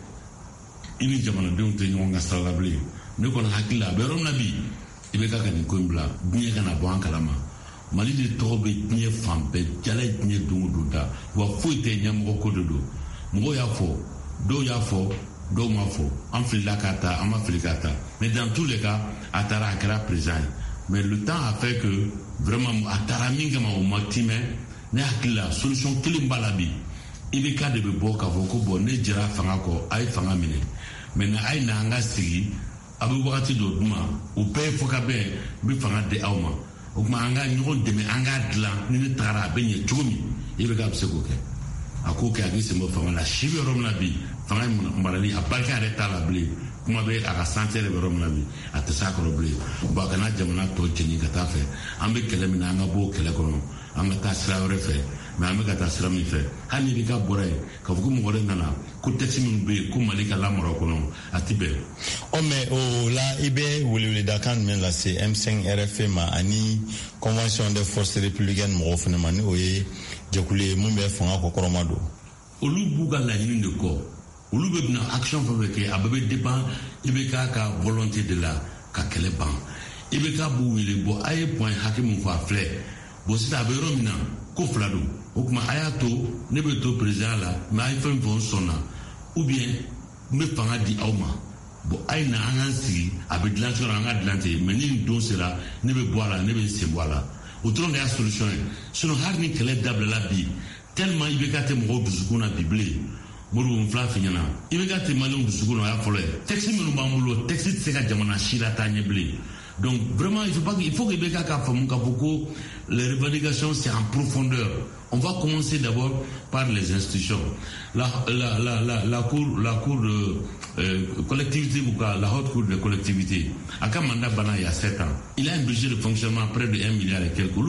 i ni jamanadenw tɛ ɲɔgɔn ka sira la bilen. Ne kɔni hakili la a bɛ yɔrɔ min na bi, I B K ka nin ko in bila diɲɛ kana bɔ an kalama. Mali de tɔgɔ bɛ diɲɛ fan bɛɛ, jala ye diɲɛ don o don da, wa foyi tɛ ɲɛmɔgɔ ko de don. Mɔgɔw y'a fɔ, dɔw y'a fɔ, dɔw m'a fɔ. An filila k'a ta, an ma fili k'a ta. Mais dans tous les cas, a taara a kɛra président ye. Mais le temps a fait que vraiment a taara min kama o ma timɛ. Ne hakili la solution kelen b'a la bi. I B K de bɛ bɔ k'a fɔ ko bon ne jɛra fanga kɔ, a ye fanga minɛ. Maintenant a ye na an ka sigi, a bɛ wagati dɔ d'u ma, o bɛɛ ye fɔ ka bɛn n bɛ fanga di aw ma. O tuma an ka ɲɔgɔn dɛmɛ, an k'a dilan ni ne tagara a bɛ ɲɛ cogo min, I B K bɛ se k'o kɛ. A k'o kɛ a k'i sen bɔ fanga la. Si bɛ yɔrɔ min na bi, fanga marali a barika yɛrɛ t'a la bilen. Kuma bɛ a ka santé yɛrɛ bɛ yɔrɔ min na bi, a tɛ s'a kɔrɔ bilen. Bon a kana jamana tɔ jɛni ka taa fɛ. An bɛ kɛlɛ min na an ka bɔ o kɛlɛ kɔnɔ, an ka taa sira wɛrɛ fɛ. Mais an bɛ ka taa sira min fɛ, hali ni I B K bɔra yen, k'a fɔ ko mɔgɔ wɛrɛ nana, ko texte min bɛ yen ko Mali ka lamara o kɔnɔ, a tɛ bɛn. Oh mais o la I bɛ weleweledakan jumɛn lase M cinq R F P ma ani convention des forces républicaines mɔgɔw fana ma ni o ye jɛkulu ye mun bɛ fanga kɔkɔrɔma don? Olu b'u ka laɲini de kɔ, olu bɛ bɛna action fɛn fɛn kɛ, a bɛɛ bɛ dépend I B K ka volonté de la ka kɛlɛ ban. I B K b'u wele bon a ye point hakɛ min fɔ a filɛ, bon sisan a bɛ yɔrɔ min na ko fila don. O tuma a y'a to ne bɛ to président la, mais a ye fɛn fɛn sɔnna ou bien n bɛ fanga di aw ma. Bon a ye na an k'an sigi, a bɛ dilan cogo an ka dilan ten, mais ni nin don sera ne bɛ bɔ a la, ne bɛ n sen bɔ a la. O dɔrɔn de y'a solution ye. Sinon hali ni kɛlɛ dabilala bi, tellement I B K tɛ mɔgɔw dusukun na bi bilen. Moribo n fila f'i ɲɛna, I B K tɛ maliyɛnw dusukun na o y'a fɔlɔ ye. Texte minnu b'an bolo, texte tɛ se ka jamana si la taa ɲɛ bilen. Donc vraiment il faut pas il faut que I B K k'a faamu k'a fɔ ko les revendications c'est en profondeur. On va commencer d'abord par les institutions. La, la, la, la, la cour, la cour de euh, collectivité, la haute cour de collectivité, à quand mandat bana il y a sept ans, il a un budget de fonctionnement près de un milliard et quelques.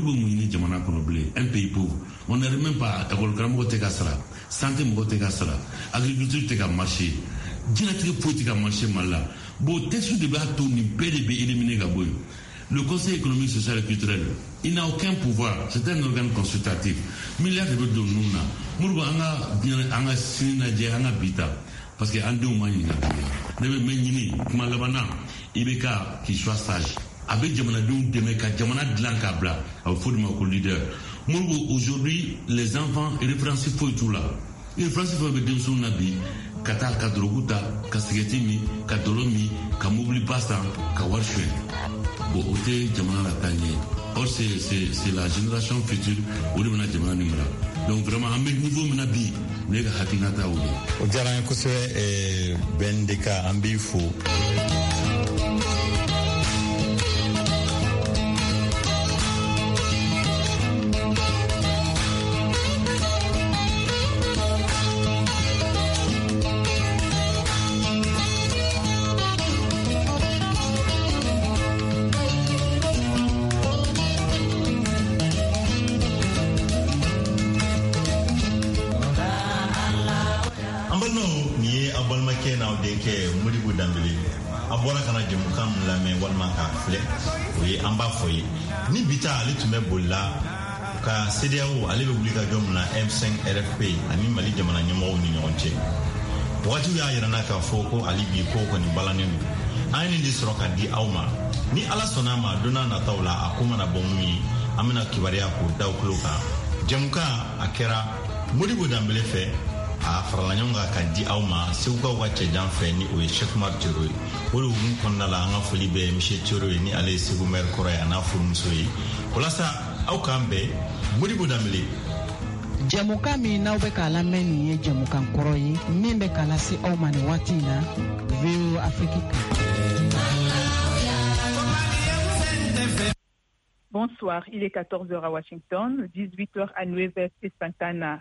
Un pays pauvre. On n'arrive même pas à l'école, santé, agriculture, c'est marché. Dynamique politique a marché mal là. Bon, texte de bateau ni P D B éliminé Gaboy. Le Conseil économique, social et culturel, il n'a aucun pouvoir. C'est un organe consultatif. Milliards de dollars nous na. Mourba anga bien anga sinadje anga bita. Parce que ande au moins il a bien. Ne me menini kuma labana. I B K qui soit sage. Avec jamana dum demeka jamana dlanka bla. Au fond de ma leader. Mourba aujourd'hui les enfants irréférencés faut tout là. Irréférencés faut be demso nabi. Kata ka droguta, ka sigeti mi, ka dolomi, ka mobili pasta, ka warshwe. Bon, ote jamana la tanye. Or c'est c'est c'est la génération future où on a jamana numera. Donc vraiment à mes niveau menabi, nega hakinata ou. O diara ko se e bendeka ambifo. Ni bita ale tun bɛ bolila ka C D A O ale bɛ wuli ka jɔ mun na M cinq R F P ani Mali jamana ɲɛmɔgɔw ni ɲɔgɔn cɛ. wagati y'a yira n'a k'a fɔ ko ali bi ko kɔni balannen don an ye nin de sɔrɔ ka di aw ma ni ala sɔnna ma don n'a nataw la a ko mana bɔ mun ye an bɛna kibaruya k'o da aw tulo kan jamukan a kɛra Modibo Dembele fɛ a farala ɲɔgɔn kan ka di aw ma segukaw ka cɛjan fɛ ni o ye Cheikh Umar Toro ye o de hukumu kɔnɔna la an ka foli bɛ Monsieur Toro ye ni ale ye Segu maire kɔrɔ ye a n'a furumuso ye walasa aw k'an bɛn Modibo Dembele. Jamukan min n'aw bɛ k'a lamɛn nin ye jamukan kɔrɔ ye min bɛ k'a lase aw ma nin waati in na V O Afrique kan. Bonsoir, il est quatorze heures à Washington, dix-huit heures à Nueva Santana